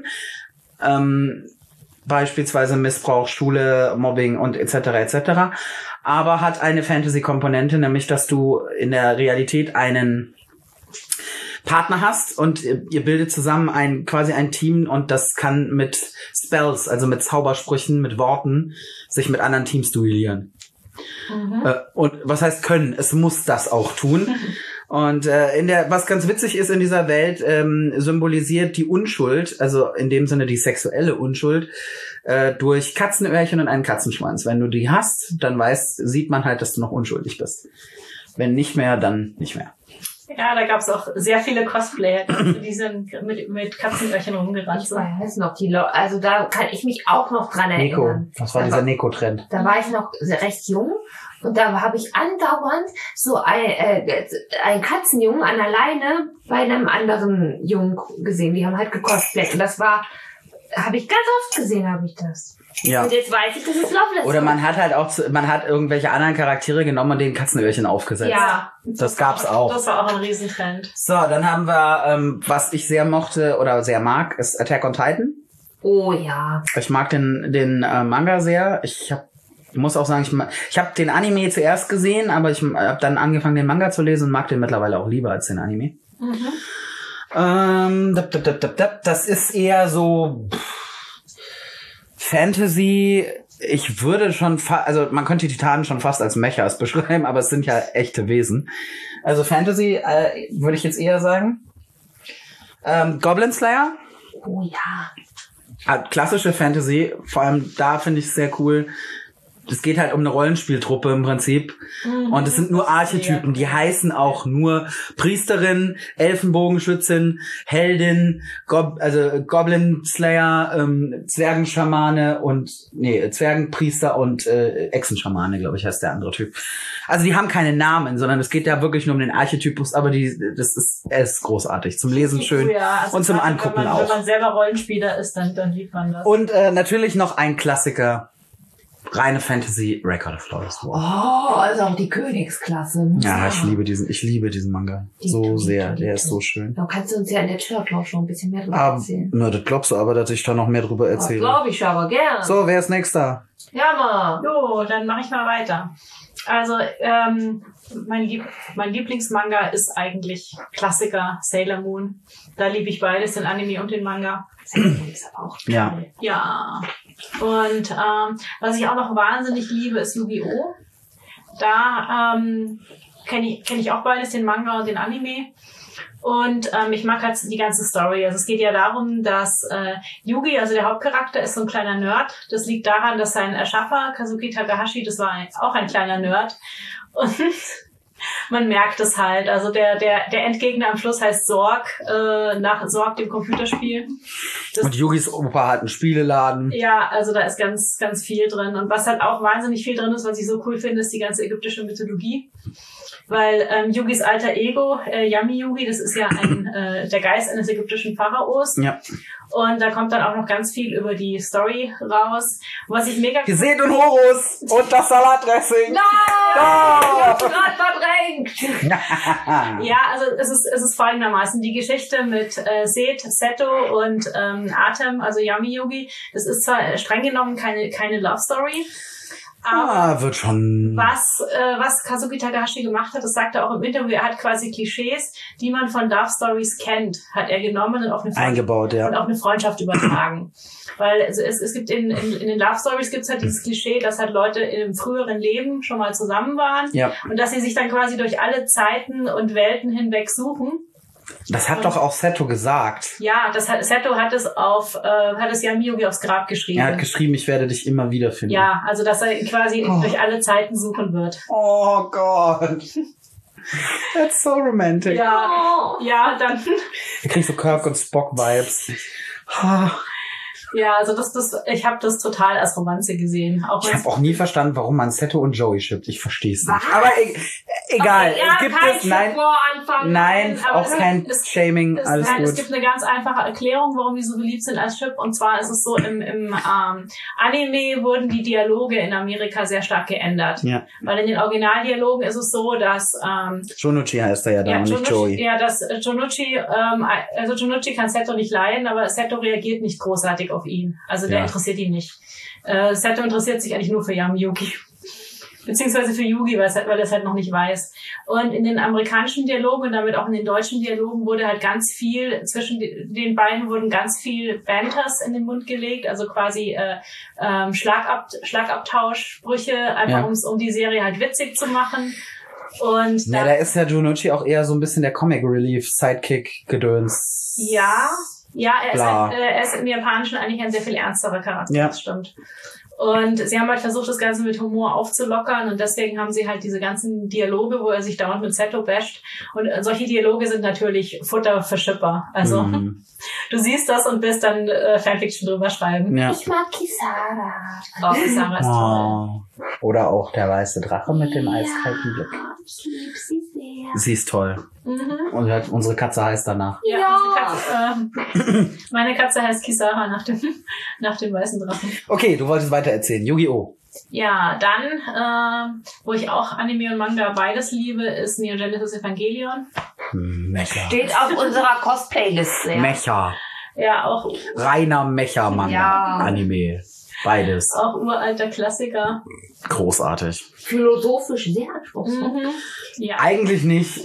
Ähm, beispielsweise Missbrauch, Schule, Mobbing und et cetera et cetera. Aber hat eine Fantasy-Komponente, nämlich dass du in der Realität einen Partner hast und ihr bildet zusammen ein quasi ein Team und das kann mit Spells, also mit Zaubersprüchen, mit Worten, sich mit anderen Teams duellieren. Mhm. Äh, und was heißt können? Es muss das auch tun. Und äh, in der, was ganz witzig ist in dieser Welt, ähm, symbolisiert die Unschuld, also in dem Sinne die sexuelle Unschuld, äh, durch Katzenöhrchen und einen Katzenschwanz. Wenn du die hast, dann weiß, sieht man halt, dass du noch unschuldig bist. Wenn nicht mehr, dann nicht mehr. Ja, da gab's auch sehr viele Cosplayer, die sind mit, mit Katzenöhrchen rumgerannt. Ich weiß noch, die Leute, also da kann ich mich auch noch dran erinnern. Neko, das war dieser Neko-Trend. Da war ich noch recht jung. Und da habe ich andauernd so ein, äh, ein Katzenjungen an der Leine bei einem anderen Jungen gesehen. Die haben halt gecosplayt. Und das war, habe ich ganz oft gesehen, habe ich das. Ja. Und jetzt weiß ich, das ist Loveless. Oder man hat halt auch, zu, man hat irgendwelche anderen Charaktere genommen und den Katzenöhrchen aufgesetzt. Ja. Das gab's auch. Das war auch ein Riesentrend. So, dann haben wir, ähm, was ich sehr mochte oder sehr mag, ist Attack on Titan. Oh ja. Ich mag den, den äh, Manga sehr. Ich hab Ich muss auch sagen, ich, ich habe den Anime zuerst gesehen, aber ich habe dann angefangen, den Manga zu lesen und mag den mittlerweile auch lieber als den Anime. Mhm. Ähm, dab, dab, dab, dab, dab. Das ist eher so pff, Fantasy. Ich würde schon, fa- also man könnte die Titanen schon fast als Mechas beschreiben, aber es sind ja echte Wesen. Also Fantasy äh, würde ich jetzt eher sagen. Ähm, Goblin Slayer. Oh ja. Ah, klassische Fantasy, vor allem da finde ich es sehr cool. Es geht halt um eine Rollenspieltruppe im Prinzip. Mhm, und es sind nur Archetypen, die heißen auch nur Priesterin, Elfenbogenschützin, Heldin, Gob- also Goblin Slayer, ähm, Zwergenschamane und, nee, Zwergenpriester und äh, Echsenschamane, glaube ich, heißt der andere Typ. Also die haben keine Namen, sondern es geht ja wirklich nur um den Archetypus, aber die, das ist, es ist großartig. Zum Lesen schön ja, also und zum gerade, Angucken wenn man, auch. Wenn man selber Rollenspieler ist, dann, dann liebt man das. Und äh, natürlich noch ein Klassiker. Reine Fantasy, Record of Flawless War. Oh, also auch die Königsklasse. Ja, ich liebe diesen, ich liebe diesen Manga. Die so Tui, sehr, Tui, der Tui. ist so schön. Da kannst du uns ja in der Tür schon ein bisschen mehr drüber Aber, erzählen. na, das glaubst du aber, dass ich da noch mehr drüber Das erzähle. glaube ich aber gern. So, wer ist nächster? Ja, mal. Jo, dann mache ich mal weiter. Also, ähm, mein, Lieb- mein Lieblingsmanga ist eigentlich Klassiker, Sailor Moon. Da liebe ich beides, den Anime und den Manga. Sailor Moon ist aber auch Ja. toll. Ja. Und ähm, was ich auch noch wahnsinnig liebe, ist Yu-Gi-Oh! Da ähm, kenne ich, kenn ich auch beides, den Manga und den Anime. Und ähm, ich mag halt die ganze Story. Also es geht ja darum, dass äh, Yugi, also der Hauptcharakter, ist so ein kleiner Nerd. Das liegt daran, dass sein Erschaffer, Kazuki Takahashi, das war ein, auch ein kleiner Nerd. Und man merkt es halt. Also der, der, der Endgegner am Schluss heißt Sorg, äh, nach Sorg, dem Computerspiel. Das, Und Yugis Opa hat einen Spieleladen. ja, also da ist ganz, ganz viel drin. Und was halt auch wahnsinnig viel drin ist, was ich so cool finde, ist die ganze ägyptische Mythologie. Weil ähm, Yugis alter Ego, äh, Yami Yugi, das ist ja ein, äh, der Geist eines ägyptischen Pharaos. Ja. Und da kommt dann auch noch ganz viel über die Story raus. Und was ich mega... Ihr seht den Horus und das Salatdressing. Nein! Ja! Ich hab's gerade verdrängt! Ja, also es ist, es ist folgendermaßen die Geschichte mit äh, Seth, Seto und ähm, Atem, also Yami Yugi. Das ist zwar streng genommen keine, keine Love Story, Aber Ah, wird schon. was, äh, was Kazuki Takahashi gemacht hat, das sagt er auch im Interview, er hat quasi Klischees, die man von Love Stories kennt, hat er genommen und auf eine Freundschaft, Eingebaut, ja. und auf eine Freundschaft übertragen. Weil also es, es gibt in, in, in den Love Stories gibt es halt dieses Klischee, dass halt Leute im früheren Leben schon mal zusammen waren Ja. und dass sie sich dann quasi durch alle Zeiten und Welten hinweg suchen. Das hat doch auch Seto gesagt. Ja, das hat, Seto hat es auf, äh, hat es ja Miyuki aufs Grab geschrieben. Er hat geschrieben, ich werde dich immer wiederfinden. Ja, also dass er quasi Oh. durch alle Zeiten suchen wird. Oh Gott. That's so romantic. Ja, ja, dann, Ich krieg so Kirk und Spock-Vibes. Ah. ja, also das, das, ich habe das total als Romanze gesehen. Auch Ich wenn's- habe auch nie verstanden, warum man Seto und Joey shippt. Ich verstehe es nicht. Was? Aber e egal. Okay, ja, es gibt kein es. Nein, Voranfang. nein, aber auch es- kein es- Shaming. Es, Alles nein, es gut. gibt eine ganz einfache Erklärung, warum die so beliebt sind als Chip. Und zwar ist es so, im, im ähm, Anime wurden die Dialoge in Amerika sehr stark geändert. Ja. Weil in den Originaldialogen ist es so, dass ähm, Junichi heißt er ja da ja, und nicht Junichi, Joey. ja, dass äh, Junichi, ähm, also Junichi kann Seto nicht leiden, aber Seto reagiert nicht großartig auf ihn. Also der Ja. interessiert ihn nicht. Äh, Seto interessiert sich eigentlich nur für Yamiyuki. Beziehungsweise für Yugi, weil es halt, weil er es halt noch nicht weiß. Und in den amerikanischen Dialogen und damit auch in den deutschen Dialogen wurde halt ganz viel, zwischen den beiden wurden ganz viel Banters in den Mund gelegt, also quasi äh, ähm, Schlagab Schlagabtausch-Sprüche, einfach Ja. um's, um die Serie halt witzig zu machen. Und Ne, da- da ist ja Junichi auch eher so ein bisschen der Comic Relief, Sidekick-Gedöns. Ja, ja, er ist, Bla. ein, äh, er ist im Japanischen eigentlich ein sehr viel ernsterer Charakter, Ja. das stimmt. Und sie haben halt versucht, das Ganze mit Humor aufzulockern und deswegen haben sie halt diese ganzen Dialoge, wo er sich dauernd mit Seto basht. Und äh, solche Dialoge sind natürlich Futter für Schipper. Also Mhm. du siehst das und wirst dann äh, Fanfiction drüber schreiben. Ja. Ich mag Kisara. Oh, Kisara ist toll. Oh. Oder auch der weiße Drache mit dem eiskalten Blick. Ich liebe sie sehr. Sie ist toll. Mhm. Und halt, unsere Katze heißt danach. Ja, Ja. unsere Katze, äh, meine Katze heißt Kisara nach dem, nach dem weißen Drachen. Okay, du wolltest weiter erzählen. Yu-Gi-Oh! Ja, dann, äh, wo ich auch Anime und Manga beides liebe, ist Neon Genesis Evangelion. Mecha. Steht auf unserer Cosplay-Liste. Ja. Mecha. Ja, auch, Reiner Mecha-Manga. Ja. Anime. Beides. auch uralter Klassiker. Großartig. Philosophisch sehr anspruchsvoll. Mhm. Ja. Eigentlich nicht.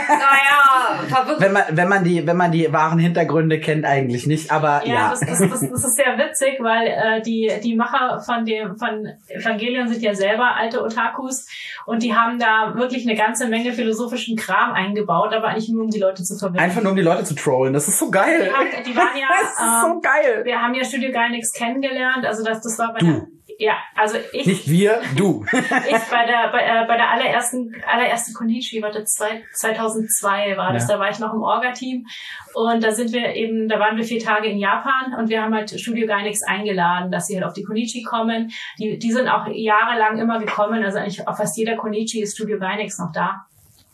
Naja, verwirrt. wenn man, wenn man die, wenn man die wahren Hintergründe kennt, eigentlich nicht. Aber Ja, ja. Das, das, das, das ist sehr witzig, weil äh, die die Macher von dem von Evangelion sind ja selber alte Otakus und die haben da wirklich eine ganze Menge philosophischen Kram eingebaut, aber eigentlich nur um die Leute zu verwirren. Einfach nur um die Leute zu trollen. Das ist so geil. Die, haben, die waren ja, Das ist so ähm, geil. wir haben ja Studio Gainax kennengelernt, also das das war bei Du. der, ja, also ich Nicht wir, du. ich bei der bei, äh, bei der allerersten allerersten Konichi, warte, zwei, zweitausendzwei war das, Ja. da war ich noch im Orga-Team und da sind wir eben, da waren wir vier Tage in Japan und wir haben halt Studio Gainax eingeladen, dass sie halt auf die Konichi kommen. Die die sind auch jahrelang immer gekommen, also eigentlich auf fast jeder Konichi ist Studio Gainax noch da.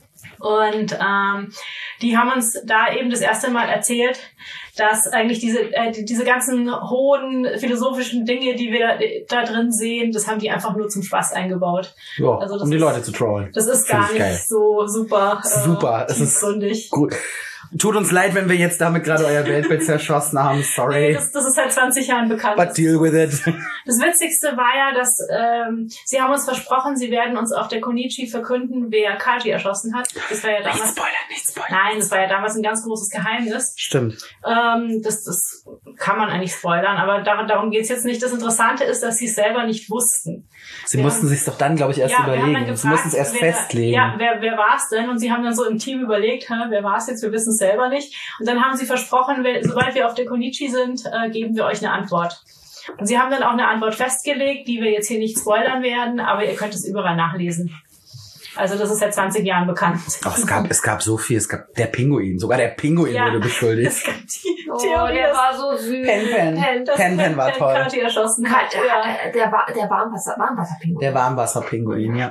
Und ähm, die haben uns da eben das erste Mal erzählt, dass eigentlich diese äh, die- diese ganzen hohen philosophischen Dinge, die wir da drin sehen, das haben die einfach nur zum Spaß eingebaut. Ja, Also das um die ist- Leute zu trollen. Das ist Find gar ich nicht geil. so super, äh, Super, es ist- tiefgründig. Gut. Tut uns leid, wenn wir jetzt damit gerade euer Weltbild zerschossen haben. Nee, Sorry. das, das ist seit zwanzig Jahren bekannt. But deal with it. Das Witzigste war ja, dass ähm, sie haben uns versprochen, sie werden uns auf der Konichi verkünden, wer Kaji erschossen hat. Das war ja Nicht damals. spoilern, nicht spoilern. Nein, das war ja damals ein ganz großes Geheimnis. Stimmt. Ähm, das, das kann man eigentlich spoilern, aber darum, darum geht's jetzt nicht. Das Interessante ist, dass sie es selber nicht wussten. Sie Wir mussten haben- sich doch dann, glaube ich, erst wir haben dann überlegen. gefragt, Sie mussten es erst wer, festlegen. Ja, wer, wer war es denn? Und sie haben dann so im Team überlegt, hä, wer war es jetzt? Wir wissen es selber nicht. Und dann haben sie versprochen, wenn, sobald wir auf der Konichi sind, äh, geben wir euch eine Antwort. Und sie haben dann auch eine Antwort festgelegt, die wir jetzt hier nicht spoilern werden, aber ihr könnt es überall nachlesen. Also das ist seit zwanzig Jahren bekannt. Ach, es gab, es gab so viel. Es gab der Pinguin. Sogar der Pinguin Ja. wurde beschuldigt. Es gab die Oh, Theorie, der dass- war so süß. Pen Pen. Pen, dass Pen Pen war Pen toll. Kaji erschossen hat. Hat, Ja. äh, der, war, der Warmwasser, Warmwasserpinguin. Der Warmwasserpinguin, ja.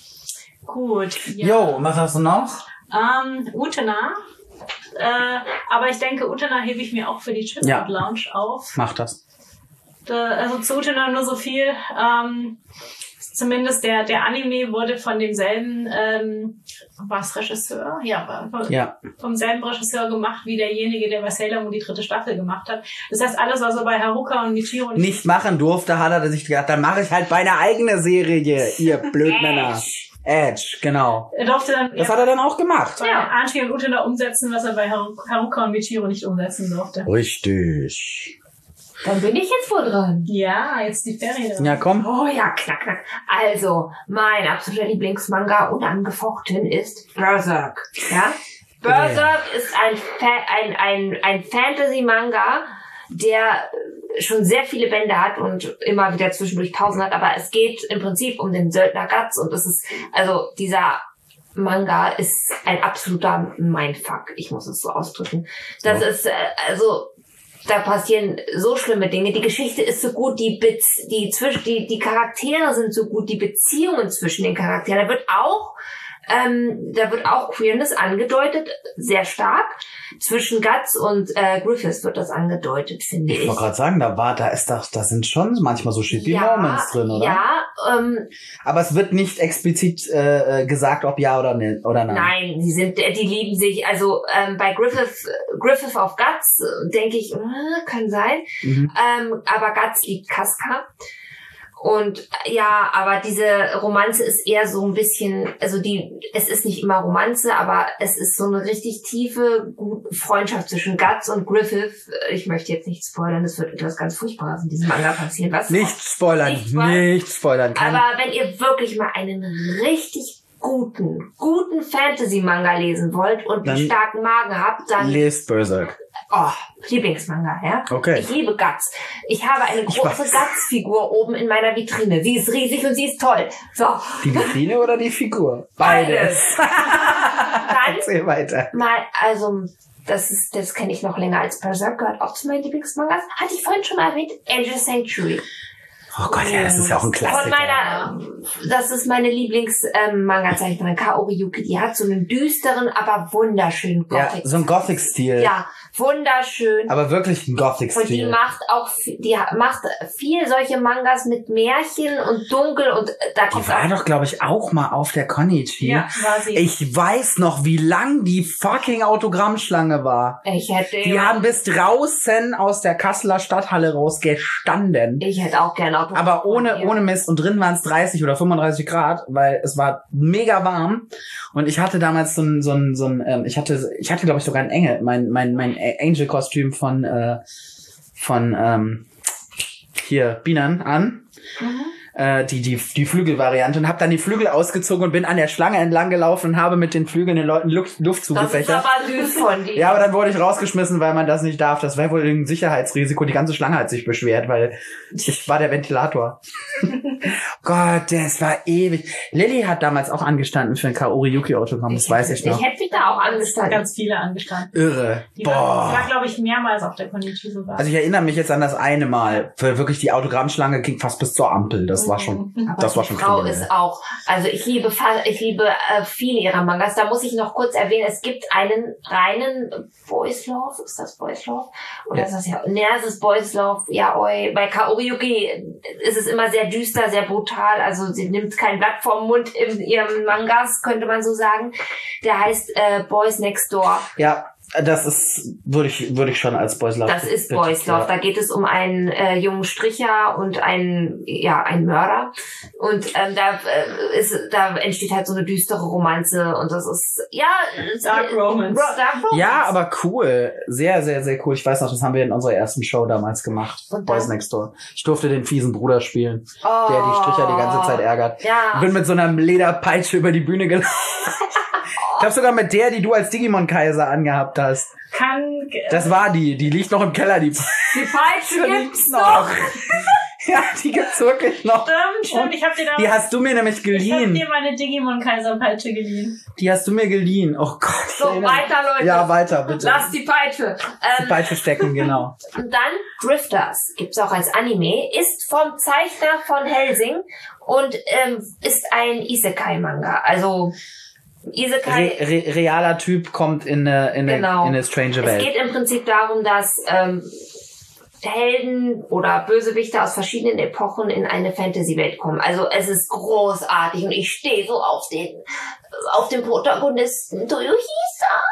Gut. Ja. Jo, was hast du noch? Ähm, Utena. Äh, aber ich denke, Utena hebe ich mir auch für die Chipmunk Ja. Lounge auf. Mach das. Da, also zu Utena nur so viel. Ähm, zumindest der, der Anime wurde von demselben, ähm, war es Regisseur? Ja, war von, Ja. vom selben Regisseur gemacht, wie derjenige, der bei Sailor Moon die dritte Staffel gemacht hat. Das heißt, alles, was er bei Haruka und Michiro Nicht machen durfte, hat er sich gedacht, dann mache ich halt meine eigene Serie, ihr Blödmänner. Edge, genau. er durfte dann Das ja, hat er dann auch gemacht. bei Anchi und Utena umsetzen, was er bei Haru- Haruka und Michiro nicht umsetzen durfte. Richtig. Dann bin ich jetzt wohl dran. Ja, jetzt die Ferien. Ja, komm. Oh ja, knack, knack. Also, mein absoluter Lieblingsmanga unangefochten ist Berserk. Ja? Berserk ist ein, Fa- ein, ein, ein Fantasy-Manga, der schon sehr viele Bände hat und immer wieder zwischendurch Pausen hat, aber es geht im Prinzip um den Söldner Guts und es ist, also dieser Manga ist ein absoluter Mindfuck, ich muss es so ausdrücken. Das Ja. ist, äh, also, da passieren so schlimme Dinge. Die Geschichte ist so gut, die Bez- die zwischen die die Charaktere sind so gut, die Beziehungen zwischen den Charakteren. Da wird auch ähm, da wird auch Queerness angedeutet, sehr stark. Zwischen Guts und äh, Griffiths wird das angedeutet, finde ich. Ich wollte gerade sagen, da war, da ist doch, da sind schon manchmal so shitty ja, Moments drin, oder? Ja, ähm, Aber es wird nicht explizit äh, gesagt, ob ja oder, ne, oder nein. nein, die sind, die lieben sich. Also ähm, bei Griffith, Griffith auf Guts äh, denke ich, äh, kann sein. Mhm. Ähm, aber Guts liebt Casca. Und ja, aber diese Romanze ist eher so ein bisschen, also die, es ist nicht immer Romanze, aber es ist so eine richtig tiefe gute Freundschaft zwischen Guts und Griffith. Ich möchte jetzt nicht spoilern, es wird etwas ganz Furchtbares in diesem Manga passieren. Was? Nicht spoilern, Nicht spoilern. nicht spoilern. Kann Aber wenn ihr wirklich mal einen richtig guten, guten Fantasy-Manga lesen wollt und Dann einen starken Magen habt, dann lest Berserk. oh, Lieblingsmanga, ja? Okay. Ich liebe Guts. Ich habe eine Ich große weiß. Guts-Figur oben in meiner Vitrine. Sie ist riesig und sie ist toll. So, Die Vitrine oder die Figur? Beides. Beides. dann Erzähl weiter. mal, also, das ist, das kenne ich noch länger als Berserk, gehört auch zu meinen Lieblingsmangas. Hatte ich vorhin schon mal erwähnt, Angel Sanctuary. Oh Gott, ja, das ist ja auch ein Von Klassiker. meiner, das ist meine Lieblings-Manga-Zeichnerin, Kaori Yuki. Die hat so einen düsteren, aber wunderschönen Ja, Gothic. so ein Gothic-Stil. Ja, wunderschön. Aber wirklich ein Und die Gothic-Stil. macht auch, vi- die ha- macht viel solche Mangas mit Märchen und Dunkel und äh, da Die kommt war auch, doch, glaube ich, auch mal auf der Konichi. Ja, war sie. Ich weiß noch, wie lang die fucking Autogrammschlange war. ich hätte, Die haben bis draußen aus der Kasseler Stadthalle raus gestanden. ich hätte auch gerne Autogramm Aber ohne, von ihr. ohne Mist. Und drin waren es dreißig oder fünfunddreißig Grad, weil es war mega warm. Und ich hatte damals so ein, so ein, so ein, ähm, ich hatte, ich hatte, glaube ich, sogar einen Engel, mein, mein, mein Angel-Kostüm von, äh, von, ähm, hier, Bienen an. Mhm. Äh, die, die, die Flügelvariante und habe dann die Flügel ausgezogen und bin an der Schlange entlang gelaufen und habe mit den Flügeln den Leuten Luft, Luft Das ist zugefächert. aber süß von dir. Ja, aber dann wurde ich rausgeschmissen, weil man das nicht darf. Das wäre wohl ein Sicherheitsrisiko. Die ganze Schlange hat sich beschwert, weil ich war der Ventilator. Gott, das war ewig. Lilly hat damals auch angestanden für ein Kaori Yuki Autogramm, das weiß ich noch. Ich hätte mich da auch angestanden. Ganz viele angestanden. Irre. Die war, die Boah. war glaube ich, mehrmals auf der Konichi sogar. Also ich erinnere mich jetzt an das eine Mal. Für wirklich die Autogrammschlange ging fast bis zur Ampel. Das war schon, Aber das war die schon Frau kriminell. ist auch, also ich liebe, fa- ich liebe äh, viele ihrer Mangas. Da muss ich noch kurz erwähnen, es gibt einen reinen Boys Love. Ist das Boys Love? Oder Ja. ist das ja, ne, es ist Boys Love. Ja, oi. Bei Kaori Yuki ist es immer sehr düster, sehr brutal. Also sie nimmt kein Blatt vom Mund in ihren Mangas, könnte man so sagen. Der heißt äh, Boys Next Door. Ja, das ist, würde ich, würde ich schon als Boys Love. Das ist betiteln, Boys Love. ja. Da geht es um einen äh, jungen Stricher und einen, ja, einen Mörder. Und ähm, da äh, ist, da entsteht halt so eine düstere Romanze und das ist, ja, es- Dark Romance. Ro- Dark Romance. Ja, aber cool. Sehr, sehr, sehr cool. Ich weiß noch, das haben wir in unserer ersten Show damals gemacht. Und Boys dann? Next Door. Ich durfte den fiesen Bruder spielen, oh, der die Stricher die ganze Zeit ärgert. Ja. Bin mit so einer Lederpeitsche über die Bühne gelaufen. Ich glaube sogar mit der, die du als Digimon-Kaiser angehabt hast. Kann, Das war die. Die liegt noch im Keller, die Die Peitsche Die gibt's noch. Ja, die gibt's wirklich noch. stimmt, stimmt. Ich hab dir da, Die hast du mir nämlich ich hab geliehen. dir meine Digimon-Kaiser-Peitsche geliehen. Die hast du mir geliehen. Oh Gott. ich So, erinnere mich. weiter, Leute. Ja, weiter, bitte. Lass die Peitsche. Die Ähm, Peitsche stecken, genau. Und dann Drifters, gibt's auch als Anime, ist vom Zeichner von Helsing und ähm, ist ein Isekai-Manga. Also Isekai... Re re realer Typ kommt in eine, in eine, Genau. in eine strange Es Welt. geht im Prinzip darum, dass ähm, Helden oder Bösewichte aus verschiedenen Epochen in eine Fantasy-Welt kommen. Also es ist großartig und ich stehe so auf den auf den Protagonisten. Do you hear so?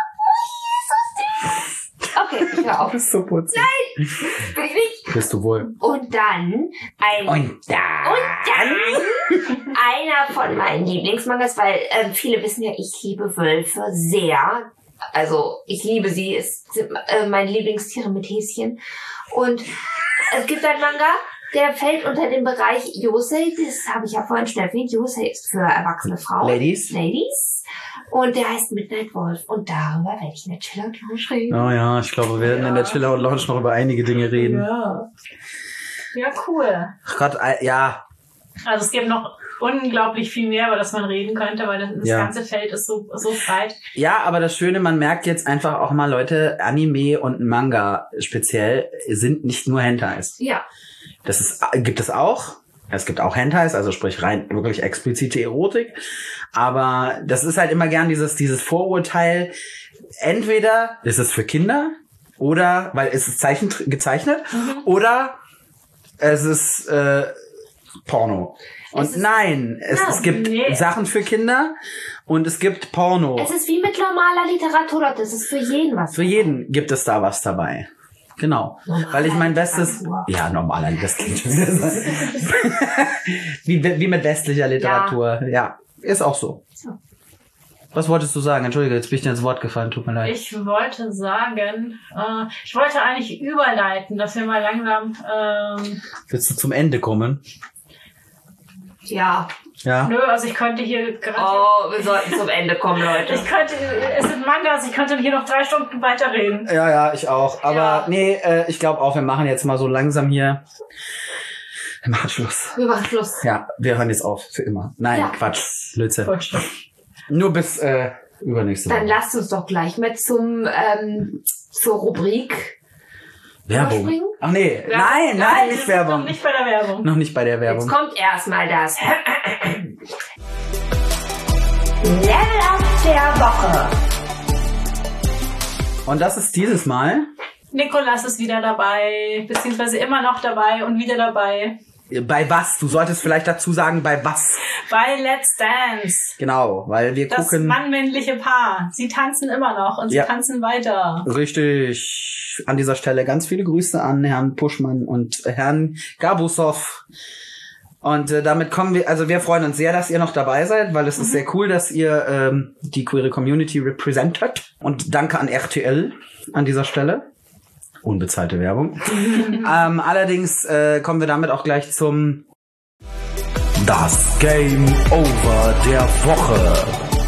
Okay, ich höre auf. Du bist so putzig. Nein, bin ich nicht. Bist du wohl. Und dann ein Und dann. und dann einer von meinen Lieblingsmangas, weil ähm, viele wissen ja, ich liebe Wölfe sehr. Also ich liebe sie, es sind äh, meine Lieblingstiere mit Häschen. Und es gibt einen Manga, der fällt unter den Bereich Yosei. Das habe ich ja vorhin schon erwähnt. Yosei ist für erwachsene Frauen. Ladies. Ladies. Und der heißt Midnight Wolf. Und darüber werde ich in der Chiller Lounge reden. Oh ja, ich glaube, wir werden in der Chiller Lounge noch über einige Dinge reden. Ja. Ja, cool. Ach Gott, äh, ja. Also es gibt noch unglaublich viel mehr, über das man reden könnte, weil das, das Ja. ganze Feld ist so, so breit. Ja, aber das Schöne, man merkt jetzt einfach auch mal, Leute, Anime und Manga speziell sind nicht nur Hentais. Ja. Das ist, gibt es auch. Es gibt auch Hentais, also sprich rein wirklich explizite Erotik. Aber das ist halt immer gern dieses, dieses Vorurteil. Entweder ist es für Kinder oder, weil es ist zeichnen, gezeichnet, Mhm. oder es ist äh, Porno. Und Es ist- nein, es, Ja, es gibt nee. Sachen für Kinder und es gibt Porno. Es ist wie mit normaler Literatur, Leute. Es ist für jeden was. Für jeden gibt es da was dabei. Genau. Normaler Weil ich mein Bestes... Literatur. Ja, normaler, das klingt schon wieder so. wie, wie mit westlicher Literatur. Ja. ja, ist auch so. So. Was wolltest du sagen? Entschuldige, jetzt bin ich dir ins Wort gefallen. Tut mir leid. Ich wollte sagen, äh, ich wollte eigentlich überleiten, dass wir mal langsam, ähm, Willst du zum Ende kommen? Ja. Ja. nö, also ich könnte hier gerade, Oh, wir sollten zum Ende kommen, Leute. ich könnte, es sind Mangas, ich könnte hier noch drei Stunden weiterreden. Ja, ja, ich auch. Aber Ja. nee, äh, ich glaube auch, wir machen jetzt mal so langsam hier... Wir machen Schluss. Wir machen Schluss. Ja, wir hören jetzt auf. Für immer. Nein, Ja. Quatsch. Blödsinn. Gut. Nur bis äh, übernächste Woche. Dann lasst uns doch gleich mal zum ähm, zur Rubrik Werbung. überspringen. Ach nee, Werbung. nein, nein, wir nicht sind Werbung. Noch nicht bei der Werbung. Noch nicht bei der Jetzt Werbung. kommt erstmal das Level Up der Woche. Und das ist dieses Mal Nikolas ist wieder dabei, beziehungsweise immer noch dabei und wieder dabei. bei was? Du solltest vielleicht dazu sagen, bei was. Bei Let's Dance. Genau, weil wir Das gucken... mann-männliche Paar. Sie tanzen immer noch und sie Ja. tanzen weiter. Richtig. An dieser Stelle ganz viele Grüße an Herrn Puschmann und Herrn Gabusov. Und äh, damit kommen wir, also wir freuen uns sehr, dass ihr noch dabei seid, weil es ist sehr cool, dass ihr ähm, die queere Community representet. Und danke an R T L an dieser Stelle. Unbezahlte Werbung. ähm, allerdings äh, kommen wir damit auch gleich zum Das Game Over der Woche.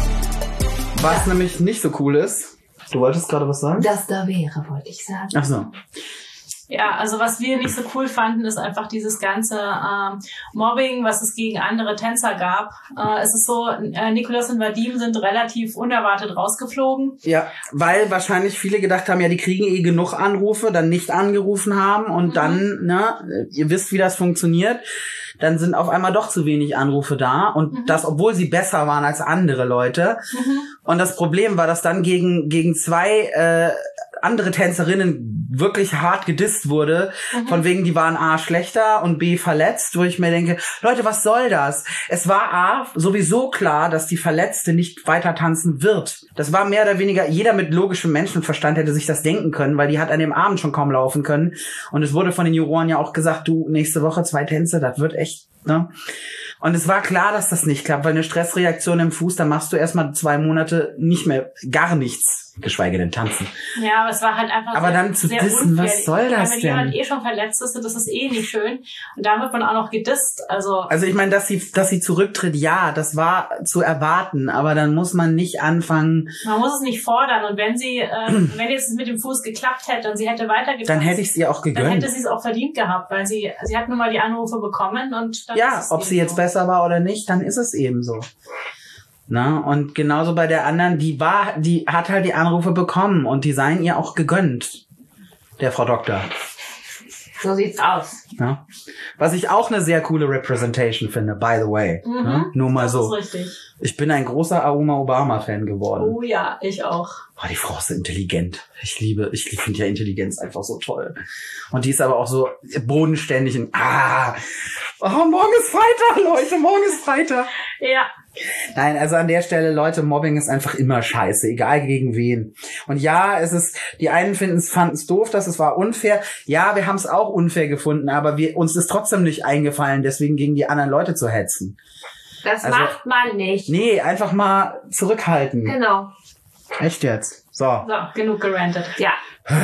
Was nämlich nicht so cool ist. Du wolltest gerade was sagen? Das da wäre, wollte ich sagen. Ach so. Ja, also was wir nicht so cool fanden, ist einfach dieses ganze ähm, Mobbing, was es gegen andere Tänzer gab. Äh, es ist so, äh, Nikolas und Vadim sind relativ unerwartet rausgeflogen. Ja, weil wahrscheinlich viele gedacht haben, ja, die kriegen eh genug Anrufe, dann nicht angerufen haben und Mhm. dann, ne, ihr wisst, wie das funktioniert, dann sind auf einmal doch zu wenig Anrufe da und Mhm. das, obwohl sie besser waren als andere Leute. Mhm. Und das Problem war, dass dann gegen, gegen zwei äh, andere Tänzerinnen wirklich hart gedisst wurde, Mhm. von wegen, die waren A, schlechter und B, verletzt, wo ich mir denke, Leute, was soll das? Es war A, sowieso klar, dass die Verletzte nicht weiter tanzen wird. Das war mehr oder weniger, jeder mit logischem Menschenverstand hätte sich das denken können, weil die hat an dem Abend schon kaum laufen können. Und es wurde von den Juroren ja auch gesagt, du, nächste Woche zwei Tänze, das wird echt, ne? Und es war klar, dass das nicht klappt, weil eine Stressreaktion im Fuß, da machst du erstmal zwei Monate nicht mehr, gar nichts, geschweige denn tanzen. Ja, aber es war halt einfach Aber sehr, dann zu sehr dissen, unfair. was soll das Wenn denn? jemand eh schon verletzt ist, das ist eh nicht schön. Und da wird man auch noch gedisst. Also Also ich meine, dass sie, dass sie zurücktritt, ja, das war zu erwarten, aber dann muss man nicht anfangen, man muss es nicht fordern. Und wenn sie, ähm, wenn jetzt es mit dem Fuß geklappt hätte und sie hätte weitergetanzt, dann hätte ich es ihr auch dann gegönnt. hätte sie es auch verdient gehabt, weil sie, sie hat nun mal die Anrufe bekommen und dann Ja, ist es ob eben sie jetzt so. besser war oder nicht, dann ist es eben so. Na, und genauso bei der anderen, die war, die hat halt die Anrufe bekommen und die seien ihr auch gegönnt, der Frau Doktor. So sieht's aus. Ja. Was ich auch eine sehr coole Representation finde, by the way. Mhm, ne? Nur mal das so. ist richtig. Ich bin ein großer Auma Obama-Fan geworden. Oh ja, ich auch. Oh, die Frau ist so intelligent. Ich liebe, ich finde ja Intelligenz einfach so toll. Und die ist aber auch so bodenständig und ah, oh, morgen ist Freitag, Leute, morgen ist Freitag. Ja. Nein, also an der Stelle, Leute, Mobbing ist einfach immer scheiße, egal gegen wen. Und ja, es ist, die einen finden es, fanden es doof, dass es war unfair. Ja, wir haben es auch unfair gefunden, aber wir, uns ist trotzdem nicht eingefallen, deswegen gegen die anderen Leute zu hetzen. Das Also- macht man nicht. Nee, einfach mal zurückhalten. Genau. Echt jetzt? So, So, genug gerantet. Ja.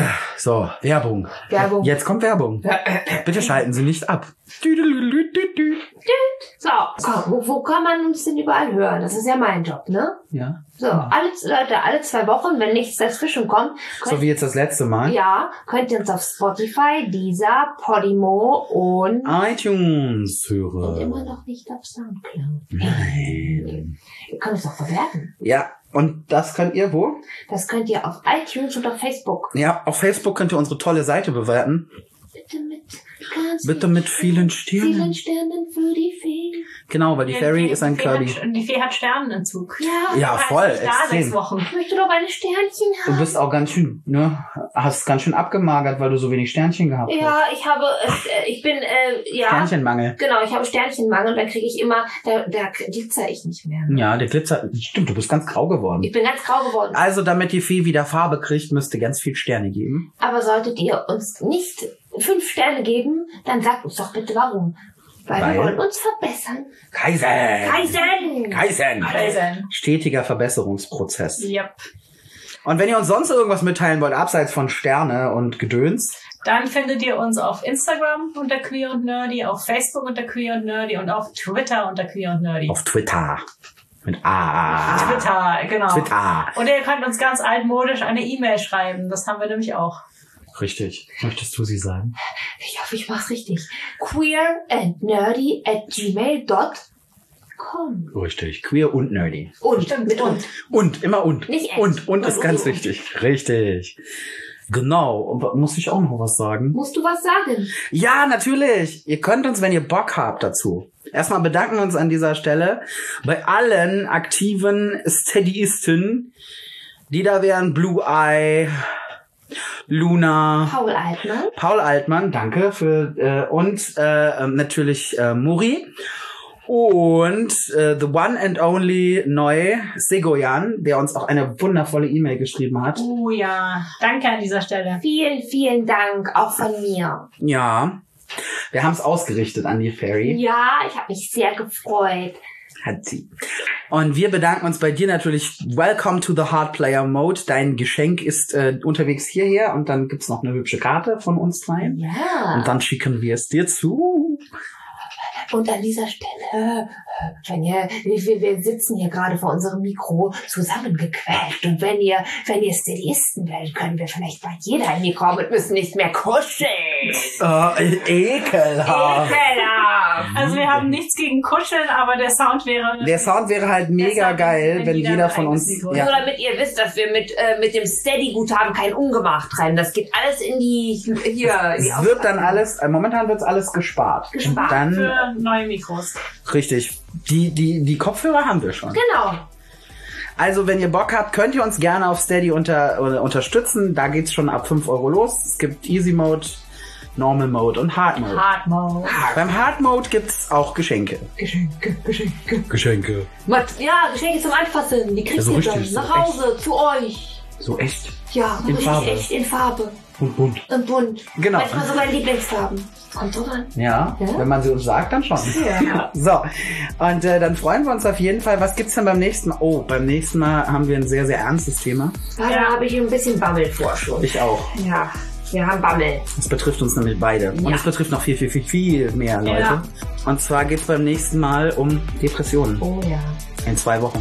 so, Werbung. Werbung. Jetzt kommt Werbung. Bitte schalten Sie nicht ab. Düdelülüdüdü. So, komm, wo, wo kann man uns denn überall hören? Das ist ja mein Job, ne? Ja. So, alle, Leute, alle zwei Wochen, wenn nichts dazwischen kommt, So könnt, wie jetzt das letzte Mal. ja, könnt ihr uns auf Spotify, Deezer, Podimo und, iTunes und höre. immer noch nicht auf Soundcloud. Nein. Ihr könnt es doch bewerten. Ja, und das könnt ihr wo? Das könnt ihr auf iTunes und auf Facebook. Ja, auf Facebook könnt ihr unsere tolle Seite bewerten. Bitte mit ganz Bitte mit vielen vielen Sternen. Sternen für die Fee. Genau, weil die Fairy Die- ist ein die Fee Kirby. Hat, die Fee hat Sternenentzug. Ja, Ja, voll, Da sechs extrem. Wochen. ich möchte doch meine Sternchen Du haben. bist auch ganz schön, ne, hast ganz schön abgemagert, weil du so wenig Sternchen gehabt hast. Ja, ich habe, äh, ich bin, äh, ja. Sternchenmangel. Genau, ich habe Sternchenmangel und dann kriege ich immer, da, da glitzer ich nicht mehr. Ja, der Glitzer, stimmt, du bist ganz grau geworden. Ich bin ganz grau geworden. Also, damit die Fee wieder Farbe kriegt, müsst ihr ganz viel Sterne geben. Aber solltet ihr uns nicht fünf Sterne geben, dann sagt uns doch bitte warum. Weil, Weil? wir wollen uns verbessern. Kaisen! Kaisen! Kaisen! Kaisen. Stetiger Verbesserungsprozess. Yep. Und wenn ihr uns sonst irgendwas mitteilen wollt, abseits von Sterne und Gedöns, Dann findet ihr uns auf Instagram unter Queer und Nerdy, auf Facebook unter Queer und Nerdy und auf Twitter unter Queer und Nerdy. auf Twitter. Mit A. Twitter, genau. Twitter. Und ihr könnt uns ganz altmodisch eine E-Mail schreiben. Das haben wir nämlich auch. Richtig. Möchtest du sie sagen? Ich hoffe, ich mach's richtig. Queer and nerdy at gmail dot com. Richtig. Queer und nerdy. Und, Stimmt, mit und. und. Und, immer und. Nicht echt. Und, und ist Und, ganz und, und. wichtig. Richtig. Genau. Und wa- muss ich auch noch was sagen? Musst du was sagen? Ja, natürlich. Ihr könnt uns, wenn ihr Bock habt dazu. Erstmal bedanken wir uns an dieser Stelle bei allen aktiven Steadyisten, die da wären. Blue Eye, Luna, Paul Altmann. Paul Altmann, danke für äh, und äh, ähm, natürlich äh, Muri und äh, the one and only neu Segoyan, der uns auch eine wundervolle E-Mail geschrieben hat. Oh ja, danke an dieser Stelle. Vielen, vielen Dank, auch von mir. Ja, wir haben es ausgerichtet an die Fairy. Ja, ich habe mich sehr gefreut. Hat sie. Und wir bedanken uns bei dir natürlich. Welcome to the Hard Player Mode. Dein Geschenk ist äh, unterwegs hierher und dann gibt's noch eine hübsche Karte von uns rein. Ja. Und dann schicken wir es dir zu. Und an dieser Stelle, wenn ihr, wir, wir sitzen hier gerade vor unserem Mikro zusammengequetscht. Und wenn ihr, wenn ihr Steadyisten werdet, können wir vielleicht bei jeder ein Mikro haben und müssen nicht mehr kuscheln. Äh, ekelhaft. Ekelhaft. Also wir haben nichts gegen Kuscheln, aber der Sound wäre... Der Sound wäre halt mega Sound, geil, wenn wenn jeder jeder ein von eigenes uns... Mikro Nur Ja. damit ihr wisst, dass wir mit, äh, mit dem Steady-Guthaben kein Ungemach treiben. Das geht alles in die, hier, in die Es wird dann alles, äh, momentan wird's alles gespart. Gespart Und dann, Für neue Mikros. richtig, die, die, die Kopfhörer haben wir schon. Genau. Also, wenn ihr Bock habt, könnt ihr uns gerne auf Steady unter, äh, unterstützen. Da geht's schon ab fünf Euro los. Es gibt Easy Mode, Normal Mode und Hard Mode. Hard Mode. Beim Hard Mode gibt's auch Geschenke. Geschenke, Geschenke. Geschenke. Mat- Ja, Geschenke zum Anfassen. Die kriegt Also ihr richtig, dann so nach Hause, zu euch. So echt Ja, In richtig Farbe. echt in Farbe. und bunt. Und bunt. Genau. Manchmal sogar in Lieblingsfarben. Kommt so an. Ja, Ja? wenn man sie uns sagt, dann schon. Ja. So, und äh, dann freuen wir uns auf jeden Fall. Was gibt's denn beim nächsten Mal? Oh, beim nächsten Mal haben wir ein sehr, sehr ernstes Thema. Da Ja. habe ich ein bisschen Bammel vor schon. Ich auch. Ja, wir haben Bammel. Das betrifft uns nämlich beide. Und Ja. es betrifft noch viel, viel, viel, viel mehr Leute. Ja. Und zwar geht's beim nächsten Mal um Depressionen. Oh ja. In zwei Wochen.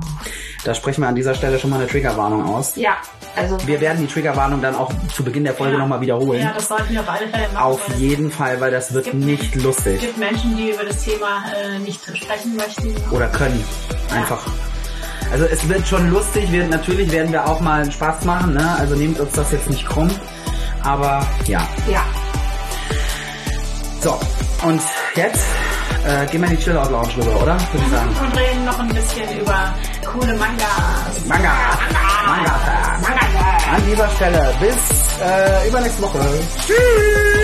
Da sprechen wir an dieser Stelle schon mal eine Triggerwarnung aus. Ja, also Wir werden die Triggerwarnung dann auch zu Beginn der Folge Ja. nochmal wiederholen. Ja, das sollten wir auf alle Fälle machen. Auf weil es jeden Fall, weil das wird gibt- nicht Es lustig. gibt Menschen, die über das Thema äh, nicht sprechen möchten. Oder können. Einfach. Also es wird schon lustig. Wir, natürlich werden wir auch mal einen Spaß machen. Ne? Also nehmt uns das jetzt nicht krumm. Aber ja. ja. So, und jetzt äh, gehen wir in die Chill-Out-Lounge rüber, oder? Würde ich sagen. Und reden noch ein bisschen über coole Mangas. Manga! Manga! Manga! An dieser Stelle bis äh, übernächste Woche. Tschüss!